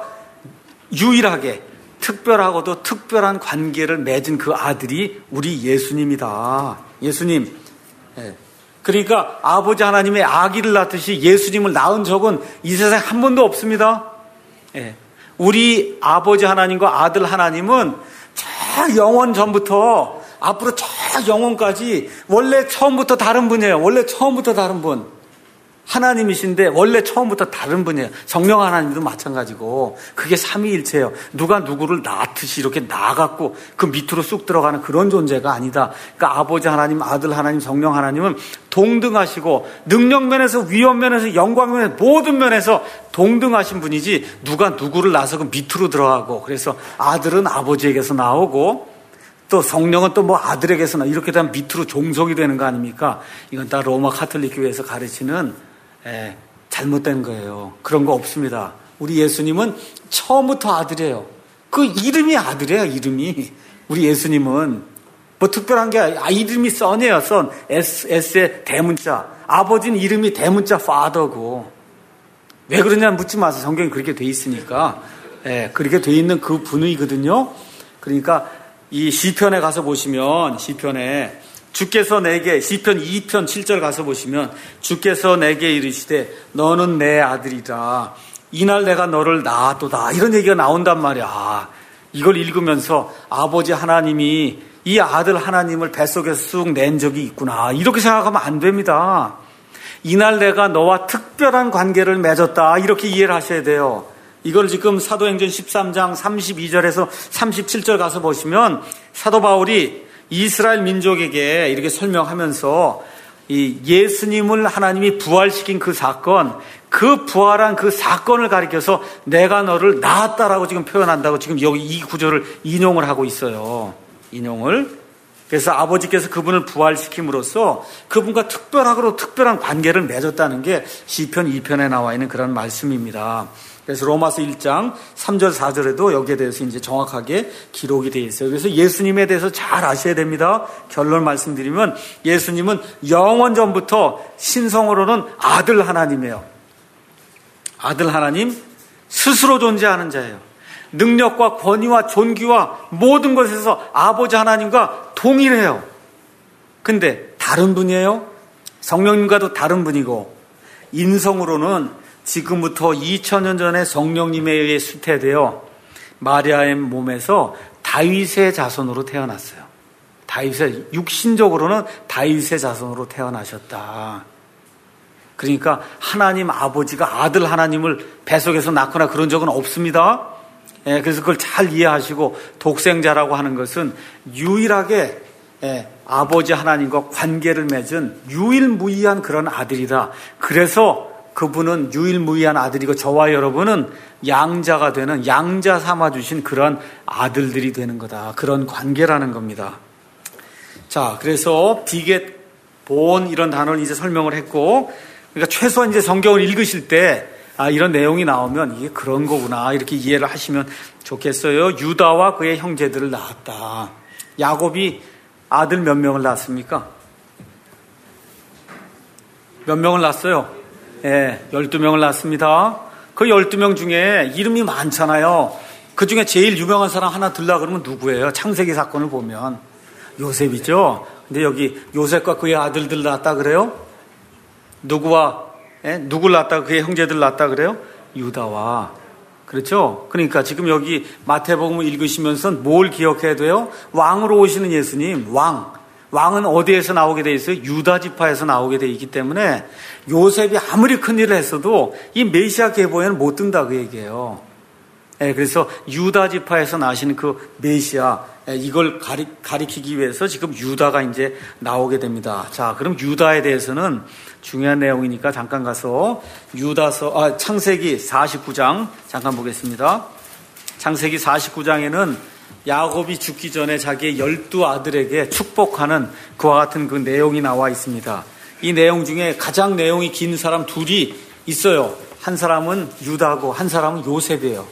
Speaker 1: 유일하게 특별하고도 특별한 관계를 맺은 그 아들이 우리 예수님이다. 예수님. 예. 그러니까 아버지 하나님의 아기를 낳듯이 예수님을 낳은 적은 이 세상에 한 번도 없습니다. 예. 우리 아버지 하나님과 아들 하나님은 저 영원 전부터 앞으로 저 영원까지 원래 처음부터 다른 분이에요. 원래 처음부터 다른 분. 하나님이신데 원래 처음부터 다른 분이에요. 성령 하나님도 마찬가지고 그게 삼위일체예요. 누가 누구를 낳듯이 이렇게 낳아갖고 그 밑으로 쑥 들어가는 그런 존재가 아니다. 그러니까 아버지 하나님, 아들 하나님, 성령 하나님은 동등하시고 능력면에서, 위엄면에서, 영광면에서 모든 면에서 동등하신 분이지 누가 누구를 낳아서 그 밑으로 들어가고 그래서 아들은 아버지에게서 나오고 또 성령은 또 뭐 아들에게서 나 이렇게 되면 밑으로 종속이 되는 거 아닙니까? 이건 다 로마 카톨릭 교회에서 가르치는 예, 잘못된 거예요. 그런 거 없습니다. 우리 예수님은 처음부터 아들이에요. 그 이름이 아들이에요. 이름이. 우리 예수님은 뭐 특별한 게 아, 이름이 son이에요. son. S, S의 대문자. 아버지는 이름이 대문자 father고. 왜 그러냐 묻지 마세요. 성경이 그렇게 돼 있으니까. 예, 그렇게 돼 있는 그 분이거든요. 그러니까 이 시편에 가서 보시면 시편에 주께서 내게 시편 이 편 칠 절 가서 보시면 주께서 내게 이르시되 너는 내 아들이라 이날 내가 너를 낳았도다 이런 얘기가 나온단 말이야. 이걸 읽으면서 아버지 하나님이 이 아들 하나님을 뱃속에서 쑥 낸 적이 있구나 이렇게 생각하면 안 됩니다. 이날 내가 너와 특별한 관계를 맺었다 이렇게 이해를 하셔야 돼요. 이걸 지금 사도행전 십삼 장 삼십이 절에서 삼십칠 절 가서 보시면 사도 바울이 이스라엘 민족에게 이렇게 설명하면서 이 예수님을 하나님이 부활시킨 그 사건, 그 부활한 그 사건을 가리켜서 내가 너를 낳았다라고 지금 표현한다고 지금 여기 이 구절을 인용을 하고 있어요. 인용을. 그래서 아버지께서 그분을 부활시킴으로써 그분과 특별하고 특별한 관계를 맺었다는 게 시편 이 편에 나와 있는 그런 말씀입니다. 그래서 로마서 일 장 삼 절 사 절에도 여기에 대해서 이제 정확하게 기록이 되어 있어요. 그래서 예수님에 대해서 잘 아셔야 됩니다. 결론 말씀드리면 예수님은 영원 전부터 신성으로는 아들 하나님이에요. 아들 하나님, 스스로 존재하는 자예요. 능력과 권위와 존귀와 모든 것에서 아버지 하나님과 동일해요. 근데 다른 분이에요. 성령님과도 다른 분이고, 인성으로는 지금부터 이천 년 전에 성령님에 의해 수태되어 마리아의 몸에서 다윗의 자손으로 태어났어요. 다윗의, 육신적으로는 다윗의 자손으로 태어나셨다. 그러니까 하나님 아버지가 아들 하나님을 뱃속에서 낳거나 그런 적은 없습니다. 예, 그래서 그걸 잘 이해하시고, 독생자라고 하는 것은 유일하게 예, 아버지 하나님과 관계를 맺은 유일무이한 그런 아들이다. 그래서 그분은 유일무이한 아들이고 저와 여러분은 양자가 되는, 양자 삼아주신 그런 아들들이 되는 거다. 그런 관계라는 겁니다. 자, 그래서 비겟, 본 이런 단어를 이제 설명을 했고, 그러니까 최소한 이제 성경을 읽으실 때 아, 이런 내용이 나오면 이게 그런 거구나 이렇게 이해를 하시면 좋겠어요. 유다와 그의 형제들을 낳았다. 야곱이 아들 몇 명을 낳았습니까? 몇 명을 낳았어요? 예, 열두 명을 낳았습니다. 그 열두 명 중에 이름이 많잖아요. 그 중에 제일 유명한 사람 하나 들라 그러면 누구예요? 창세기 사건을 보면 요셉이죠. 근데 여기 요셉과 그의 아들들 낳았다 그래요? 누구와, 예? 누굴 낳았다, 그의 형제들 낳았다 그래요? 유다와. 그렇죠? 그러니까 지금 여기 마태복음을 읽으시면서 뭘 기억해야 돼요? 왕으로 오시는 예수님, 왕. 왕은 어디에서 나오게 돼 있어요? 유다 지파에서 나오게 돼 있기 때문에 요셉이 아무리 큰 일을 했어도 이 메시아 계보에는 못 든다 그 얘기예요. 예, 그래서 유다 지파에서 나시는 그 메시아, 예, 이걸 가리, 가리키기 위해서 지금 유다가 이제 나오게 됩니다. 자, 그럼 유다에 대해서는 중요한 내용이니까 잠깐 가서 유다서, 아, 창세기 사십구 장 잠깐 보겠습니다. 창세기 사십구 장에는 야곱이 죽기 전에 자기의 열두 아들에게 축복하는 그와 같은 그 내용이 나와 있습니다. 이 내용 중에 가장 내용이 긴 사람 둘이 있어요. 한 사람은 유다고 한 사람은 요셉이에요.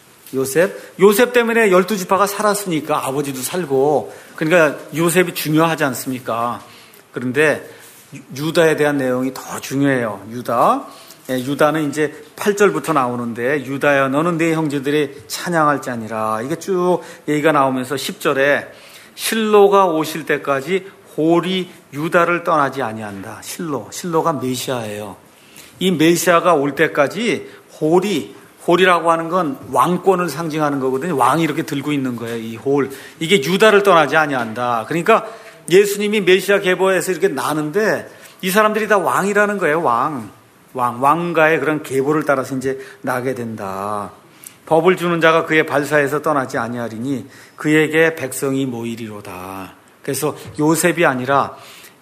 Speaker 1: 요셉. 요셉 때문에 열두 지파가 살았으니까 아버지도 살고, 그러니까 요셉이 중요하지 않습니까? 그런데 유다에 대한 내용이 더 중요해요. 유다. 예, 유다는 이제 팔 절부터 나오는데, 유다야 너는 네 형제들이 찬양할 자니라. 이게 쭉 얘기가 나오면서 십 절에 실로가 오실 때까지 홀이 유다를 떠나지 아니한다. 실로. 실로가 메시아예요. 이 메시아가 올 때까지 홀이, 홀이라고 하는 건 왕권을 상징하는 거거든요. 왕이 이렇게 들고 있는 거예요. 이 홀. 이게 유다를 떠나지 아니한다. 그러니까 예수님이 메시아 계보에서 이렇게 나는데 이 사람들이 다 왕이라는 거예요. 왕. 왕, 왕가의 그런 계보를 따라서 이제 나게 된다. 법을 주는 자가 그의 발사에서 떠나지 아니하리니 그에게 백성이 모이리로다. 그래서 요셉이 아니라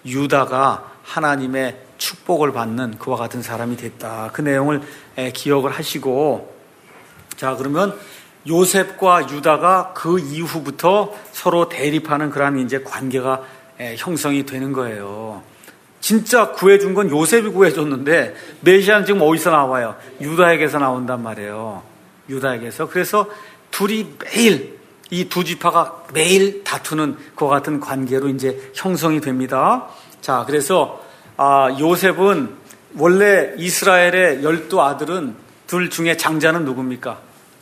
Speaker 1: 유다가 하나님의 축복을 받는 그와 같은 사람이 됐다. 그 내용을 기억을 하시고, 자, 그러면 요셉과 유다가 그 이후부터 서로 대립하는 그런 이제 관계가 형성이 되는 거예요. 진짜 구해준 건 요셉이 구해줬는데 메시아는 지금 어디서 나와요? 유다에게서 나온단 말이에요. 유다에게서. 그래서 둘이 매일 이 두 지파가 매일 다투는 그와 같은 관계로 이제 형성이 됩니다. 자, 그래서 아, 요셉은 원래 이스라엘의 열두 아들은 둘 중에 장자는 누굽니까?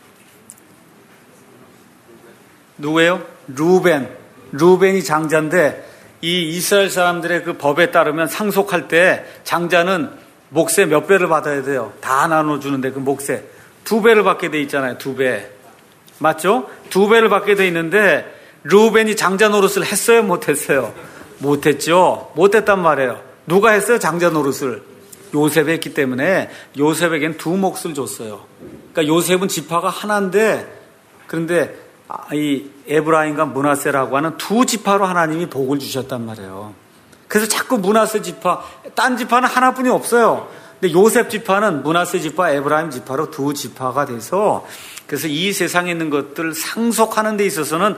Speaker 1: 누구예요? 루벤. 루벤이 장자인데 이 이스라엘 사람들의 그 법에 따르면 상속할 때 장자는 몫의 몇 배를 받아야 돼요? 다 나눠주는데 그 몫에 두 배를 받게 돼 있잖아요. 두 배. 맞죠? 두 배를 받게 돼 있는데 루벤이 장자 노릇을 했어요? 못했어요? 못했죠. 못했단 말이에요. 누가 했어요? 장자 노릇을. 요셉이 했기 때문에 요셉에겐 두 몫을 줬어요. 그러니까 요셉은 지파가 하나인데, 그런데 이 에브라임과 므낫세라고 하는 두 지파로 하나님이 복을 주셨단 말이에요. 그래서 자꾸 므낫세 지파, 딴 지파는 하나뿐이 없어요. 근데 요셉 지파는 므낫세 지파, 에브라임 지파로 두 지파가 돼서 그래서 이 세상에 있는 것들 상속하는 데 있어서는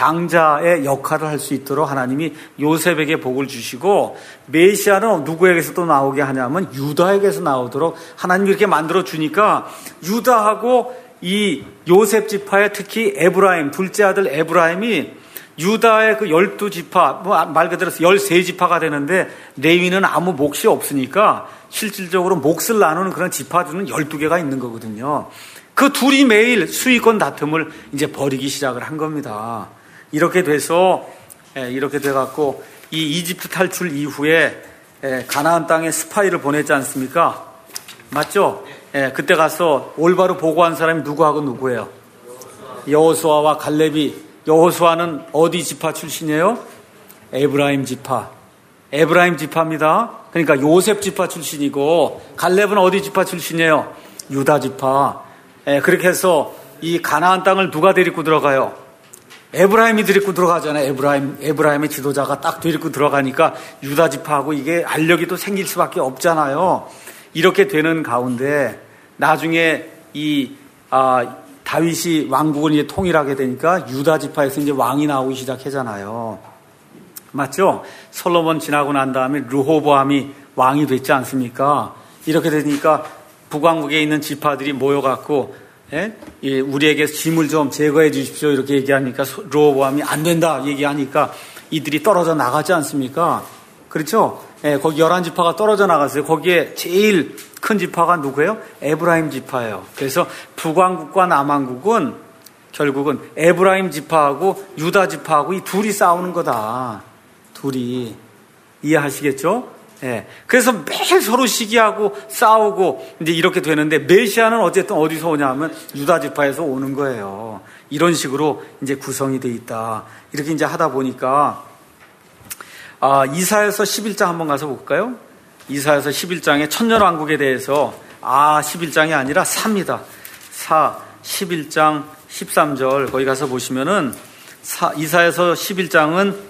Speaker 1: 장자의 역할을 할 수 있도록 하나님이 요셉에게 복을 주시고 메시아는 누구에게서 또 나오게 하냐면 유다에게서 나오도록 하나님이 이렇게 만들어 주니까 유다하고 이 요셉 지파에 특히 에브라임, 둘째 아들 에브라임이 유다의 그 열두 지파, 뭐 말 그대로 열세 지파가 되는데 레위는 아무 몫이 없으니까 실질적으로 몫을 나누는 그런 지파들은 열두 개가 있는 거거든요. 그 둘이 매일 수익권 다툼을 이제 벌이기 시작을 한 겁니다. 이렇게 돼서, 이렇게 돼갖고, 이 이집트 탈출 이후에 가나안 땅에 스파이를 보냈지 않습니까? 맞죠? 그때 가서 올바로 보고한 사람이 누구하고 누구예요? 여호수아와 갈렙이. 여호수아는 어디 지파 출신이에요? 에브라임 지파. 에브라임 지파입니다. 그러니까 요셉 지파 출신이고, 갈렙은 어디 지파 출신이에요? 유다 지파. 예, 그렇게 해서 이 가나안 땅을 누가 데리고 들어가요? 에브라임이 데리고 들어가잖아요. 에브라임, 에브라임의 지도자가 딱 데리고 들어가니까 유다 지파하고 이게 알력이 또 생길 수밖에 없잖아요. 이렇게 되는 가운데 나중에 이 아, 다윗이 왕국을 이제 통일하게 되니까 유다 지파에서 이제 왕이 나오기 시작하잖아요. 맞죠? 솔로몬 지나고 난 다음에 르호보암이 왕이 됐지 않습니까? 이렇게 되니까 북왕국에 있는 지파들이 모여갖고 예? 우리에게 짐을 좀 제거해 주십시오 이렇게 얘기하니까 르호보암이 안 된다 얘기하니까 이들이 떨어져 나가지 않습니까? 그렇죠? 예, 거기 열한 지파가 떨어져 나갔어요. 거기에 제일 큰 지파가 누구예요? 에브라임 지파예요. 그래서 북왕국과 남왕국은 결국은 에브라임 지파하고 유다 지파하고 이 둘이 싸우는 거다. 둘이. 이해하시겠죠? 예. 그래서 매일 서로 시기하고 싸우고 이제 이렇게 되는데 메시아는 어쨌든 어디서 오냐면 유다 지파에서 오는 거예요. 이런 식으로 이제 구성이 돼 있다. 이렇게 이제 하다 보니까 아, 이사야서 십일 장 한번 가서 볼까요? 이사야서 십일 장에 천년왕국에 대해서 아, 십일 장이 아니라 사입니다. 사, 십일 장 십삼 절 거기 가서 보시면은 사, 이사야서 십일 장은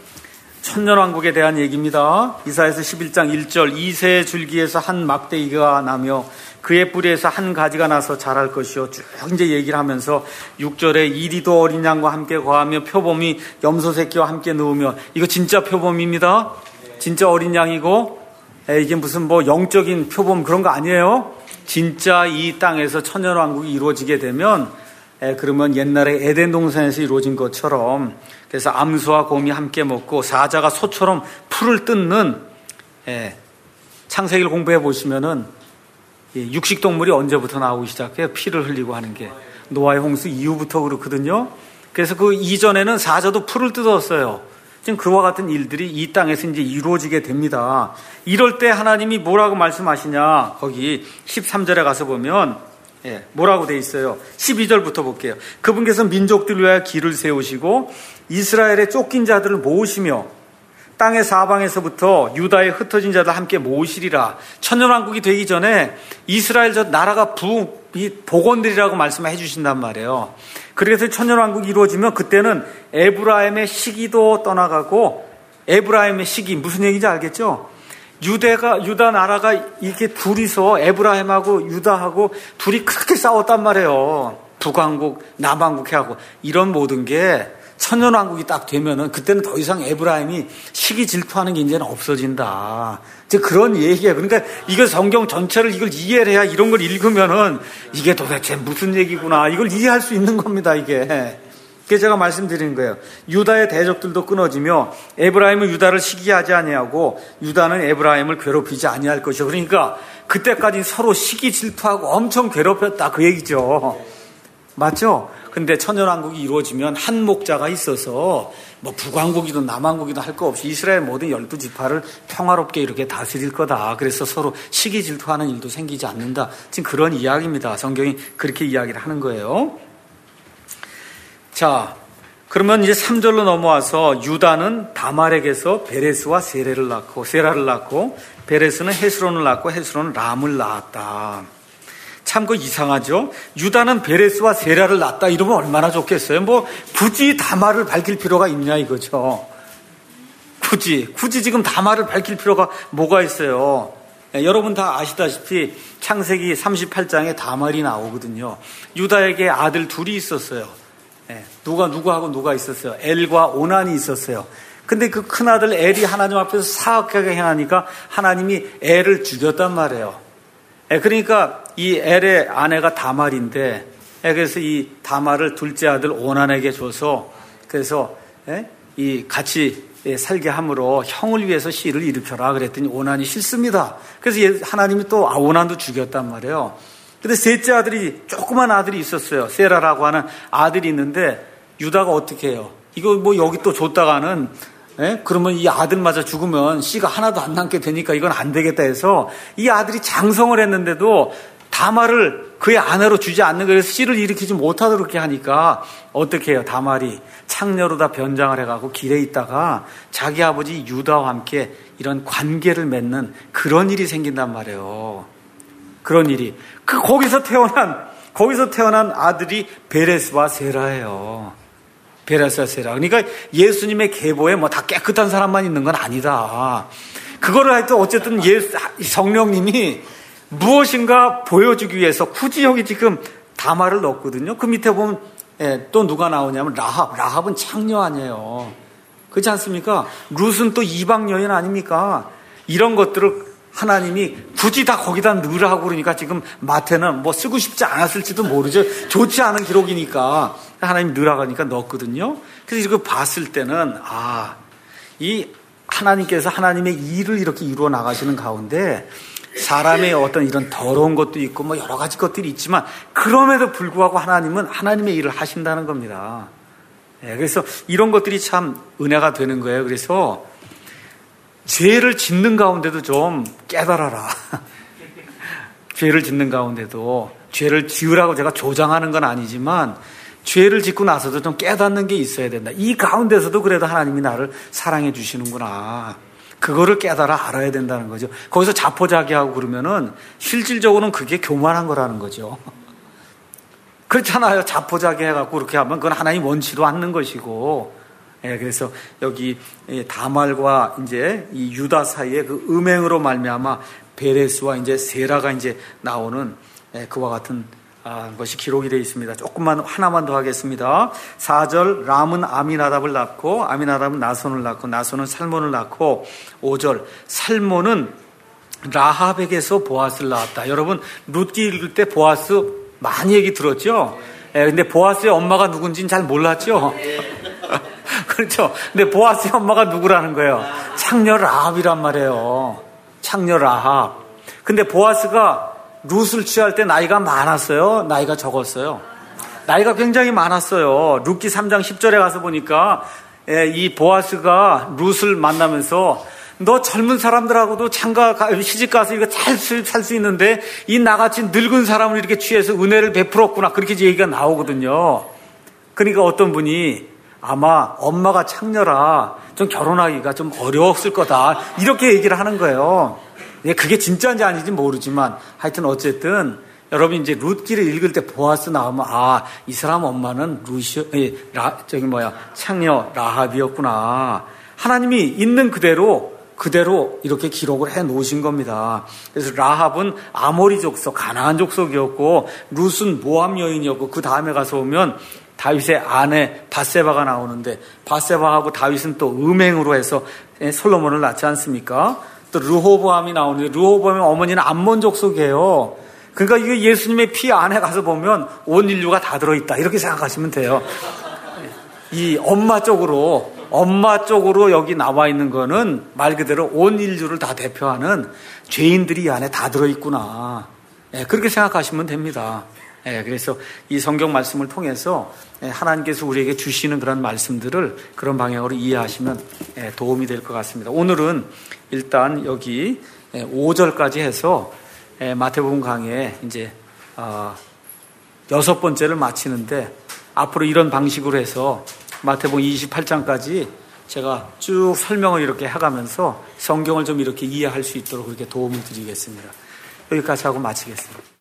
Speaker 1: 천년왕국에 대한 얘기입니다. 이사야서 십일 장 일 절 이새의 줄기에서 한 막대기가 나며 그의 뿌리에서 한 가지가 나서 자랄 것이요 쭉 이제 얘기를 하면서 육 절에 이리도 어린 양과 함께 거하며 표범이 염소 새끼와 함께 누우며 이거 진짜 표범입니다. 진짜 어린 양이고 에, 이게 무슨 뭐 영적인 표범 그런 거 아니에요. 진짜 이 땅에서 천년왕국이 이루어지게 되면 에, 그러면 옛날에 에덴 동산에서 이루어진 것처럼 그래서 암소와 곰이 함께 먹고 사자가 소처럼 풀을 뜯는 예, 창세기를 공부해 보시면은 예, 육식동물이 언제부터 나오기 시작해요? 피를 흘리고 하는 게 노아의 홍수 이후부터 그렇거든요. 그래서 그 이전에는 사자도 풀을 뜯었어요. 지금 그와 같은 일들이 이 땅에서 이제 이루어지게 됩니다. 이럴 때 하나님이 뭐라고 말씀하시냐? 거기 십삼 절에 가서 보면 예, 뭐라고 돼 있어요? 십이 절부터 볼게요. 그분께서 민족들을 위하여 길을 세우시고 이스라엘의 쫓긴 자들을 모으시며 땅의 사방에서부터 유다의 흩어진 자들 함께 모으시리라. 천년왕국이 되기 전에 이스라엘 저 나라가 부, 이 복원들이라고 말씀해 주신단 말이에요. 그래서 천년왕국이 이루어지면 그때는 에브라임의 시기도 떠나가고 에브라임의 시기 무슨 얘기인지 알겠죠? 유대가, 유다 나라가 이렇게 둘이서 에브라임하고 유다하고 둘이 그렇게 싸웠단 말이에요. 북왕국, 남왕국 해하고. 이런 모든 게 천년왕국이 딱 되면은 그때는 더 이상 에브라임이 시기 질투하는 게 이제는 없어진다. 이제 그런 얘기예요. 그러니까 이거 성경 전체를 이걸 이해를 해야 이런 걸 읽으면은 이게 도대체 무슨 얘기구나. 이걸 이해할 수 있는 겁니다, 이게. 그게 제가 말씀드리는 거예요. 유다의 대적들도 끊어지며 에브라임은 유다를 시기하지 아니하고 유다는 에브라임을 괴롭히지 아니할 것이요. 그러니까 그때까지 서로 시기 질투하고 엄청 괴롭혔다 그 얘기죠. 맞죠? 근데 천년왕국이 이루어지면 한 목자가 있어서 뭐 북왕국이든 남왕국이든 할 거 없이 이스라엘 모든 열두 지파를 평화롭게 이렇게 다스릴 거다. 그래서 서로 시기 질투하는 일도 생기지 않는다. 지금 그런 이야기입니다. 성경이 그렇게 이야기를 하는 거예요. 자, 그러면 이제 삼 절로 넘어와서 유다는 다말에게서 베레스와 세레를 낳고 세라를 낳고 베레스는 헤스론을 낳고 헤스론은 람을 낳았다. 참 그 이상하죠. 유다는 베레스와 세라를 낳았다 이러면 얼마나 좋겠어요. 뭐 굳이 다말을 밝힐 필요가 있냐 이거죠. 굳이 굳이 지금 다말을 밝힐 필요가 뭐가 있어요. 예, 여러분 다 아시다시피 창세기 삼십팔 장에 다말이 나오거든요. 유다에게 아들 둘이 있었어요. 예, 누가 누구하고 누가 있었어요. 엘과 오난이 있었어요. 근데 그 큰아들 엘이 하나님 앞에서 사악하게 행하니까 하나님이 엘을 죽였단 말이에요. 예, 그러니까 이 엘의 아내가 다말인데, 예, 그래서 이 다말을 둘째 아들 오난에게 줘서 그래서 예, 이 같이 예, 살게 함으로 형을 위해서 씨를 일으켜라 그랬더니 오난이 싫습니다. 그래서 하나님이 또 아, 오난도 죽였단 말이에요. 근데 셋째 아들이 조그만 아들이 있었어요. 세라라고 하는 아들이 있는데 유다가 어떻게 해요? 이거 뭐 여기 또 줬다가는 예? 그러면 이 아들마저 죽으면 씨가 하나도 안 남게 되니까 이건 안 되겠다 해서 이 아들이 장성을 했는데도 다말을 그의 아내로 주지 않는 거예요. 씨를 일으키지 못하도록 이렇게 하니까 어떻게 해요? 다말이 창녀로 다 변장을 해가고 길에 있다가 자기 아버지 유다와 함께 이런 관계를 맺는 그런 일이 생긴단 말이에요. 그런 일이. 그 거기서 태어난 거기서 태어난 아들이 베레스와 세라예요. 베레스와 세라. 그러니까 예수님의 계보에 뭐 다 깨끗한 사람만 있는 건 아니다. 그거를 하여튼 어쨌든 예수, 성령님이 무엇인가 보여주기 위해서 굳이 여기 지금 다말을 넣었거든요. 그 밑에 보면 예, 또 누가 나오냐면 라합. 라합은 창녀 아니에요. 그렇지 않습니까? 룻은 또 이방 여인 아닙니까? 이런 것들을 하나님이 굳이 다 거기다 넣으라고 그러니까 지금 마태는 뭐 쓰고 싶지 않았을지도 모르죠. 좋지 않은 기록이니까 하나님이 넣으라고 하니까 넣었거든요. 그래서 이렇게 봤을 때는 아, 이 하나님께서 하나님의 일을 이렇게 이루어 나가시는 가운데 사람의 어떤 이런 더러운 것도 있고 뭐 여러 가지 것들이 있지만 그럼에도 불구하고 하나님은 하나님의 일을 하신다는 겁니다. 네, 그래서 이런 것들이 참 은혜가 되는 거예요. 그래서 죄를 짓는 가운데도 좀 깨달아라. 죄를 짓는 가운데도 죄를 지으라고 제가 조장하는 건 아니지만 죄를 짓고 나서도 좀 깨닫는 게 있어야 된다. 이 가운데서도 그래도 하나님이 나를 사랑해 주시는구나. 그거를 깨달아 알아야 된다는 거죠. 거기서 자포자기하고 그러면은 실질적으로는 그게 교만한 거라는 거죠. 그렇잖아요. 자포자기 해갖고 그렇게 하면 그건 하나님 원치도 않는 것이고. 예, 그래서 여기 다말과 이제 이 유다 사이에 그 음행으로 말미암아 베레스와 이제 세라가 이제 나오는 예, 그와 같은 아, 것이 기록이 되어 있습니다. 조금만 하나만 더 하겠습니다. 사 절 람은 아미나답을 낳고 아미나답은 나손을 낳고 나손은 살몬을 낳고 오 절 살몬은 라합에게서 보아스를 낳았다. 여러분 룻기 읽을 때 보아스 많이 얘기 들었죠? 예, 근데 보아스의 엄마가 누군지는 잘 몰랐죠? 그렇죠? 근데 보아스의 엄마가 누구라는 거예요? 창녀 라합이란 말이에요. 창녀 라합. 근데 보아스가 룻을 취할 때 나이가 많았어요? 나이가 적었어요? 나이가 굉장히 많았어요. 룻기 삼 장 십 절에 가서 보니까 이 보아스가 룻을 만나면서 너 젊은 사람들하고도 장가 시집가서 이거 잘 살 수 있는데 이 나같이 늙은 사람을 이렇게 취해서 은혜를 베풀었구나. 그렇게 얘기가 나오거든요. 그러니까 어떤 분이 아마 엄마가 창녀라 좀 결혼하기가 좀 어려웠을 거다. 이렇게 얘기를 하는 거예요. 그게 진짜인지 아닌지 모르지만 하여튼 어쨌든 여러분 이제 룻기를 읽을 때 보아스 나오면 아, 이 사람 엄마는 룻이 라 저기 뭐야 창녀 라합이었구나. 하나님이 있는 그대로 그대로 이렇게 기록을 해 놓으신 겁니다. 그래서 라합은 아모리 족속 가나안 족속이었고 룻은 모함 여인이었고 그 다음에 가서 보면 다윗의 아내 밧세바가 나오는데 밧세바하고 다윗은 또 음행으로 해서 솔로몬을 낳지 않습니까? 또 르호보암이 나오는데 르호보암의 어머니는 암몬 족속이에요. 그러니까 이게 예수님의 피 안에 가서 보면 온 인류가 다 들어있다 이렇게 생각하시면 돼요. 이 엄마 쪽으로 엄마 쪽으로 여기 나와 있는 거는 말 그대로 온 인류를 다 대표하는 죄인들이 이 안에 다 들어있구나. 예, 그렇게 생각하시면 됩니다. 예, 그래서 이 성경 말씀을 통해서 하나님께서 우리에게 주시는 그런 말씀들을 그런 방향으로 이해하시면 예, 도움이 될 것 같습니다. 오늘은 일단 여기 오 절까지 해서 예, 마태복음 강의에 이제 어, 여섯 번째를 마치는데 앞으로 이런 방식으로 해서 마태복음 이십팔 장까지 제가 쭉 설명을 이렇게 해가면서 성경을 좀 이렇게 이해할 수 있도록 그렇게 도움을 드리겠습니다. 여기까지 하고 마치겠습니다.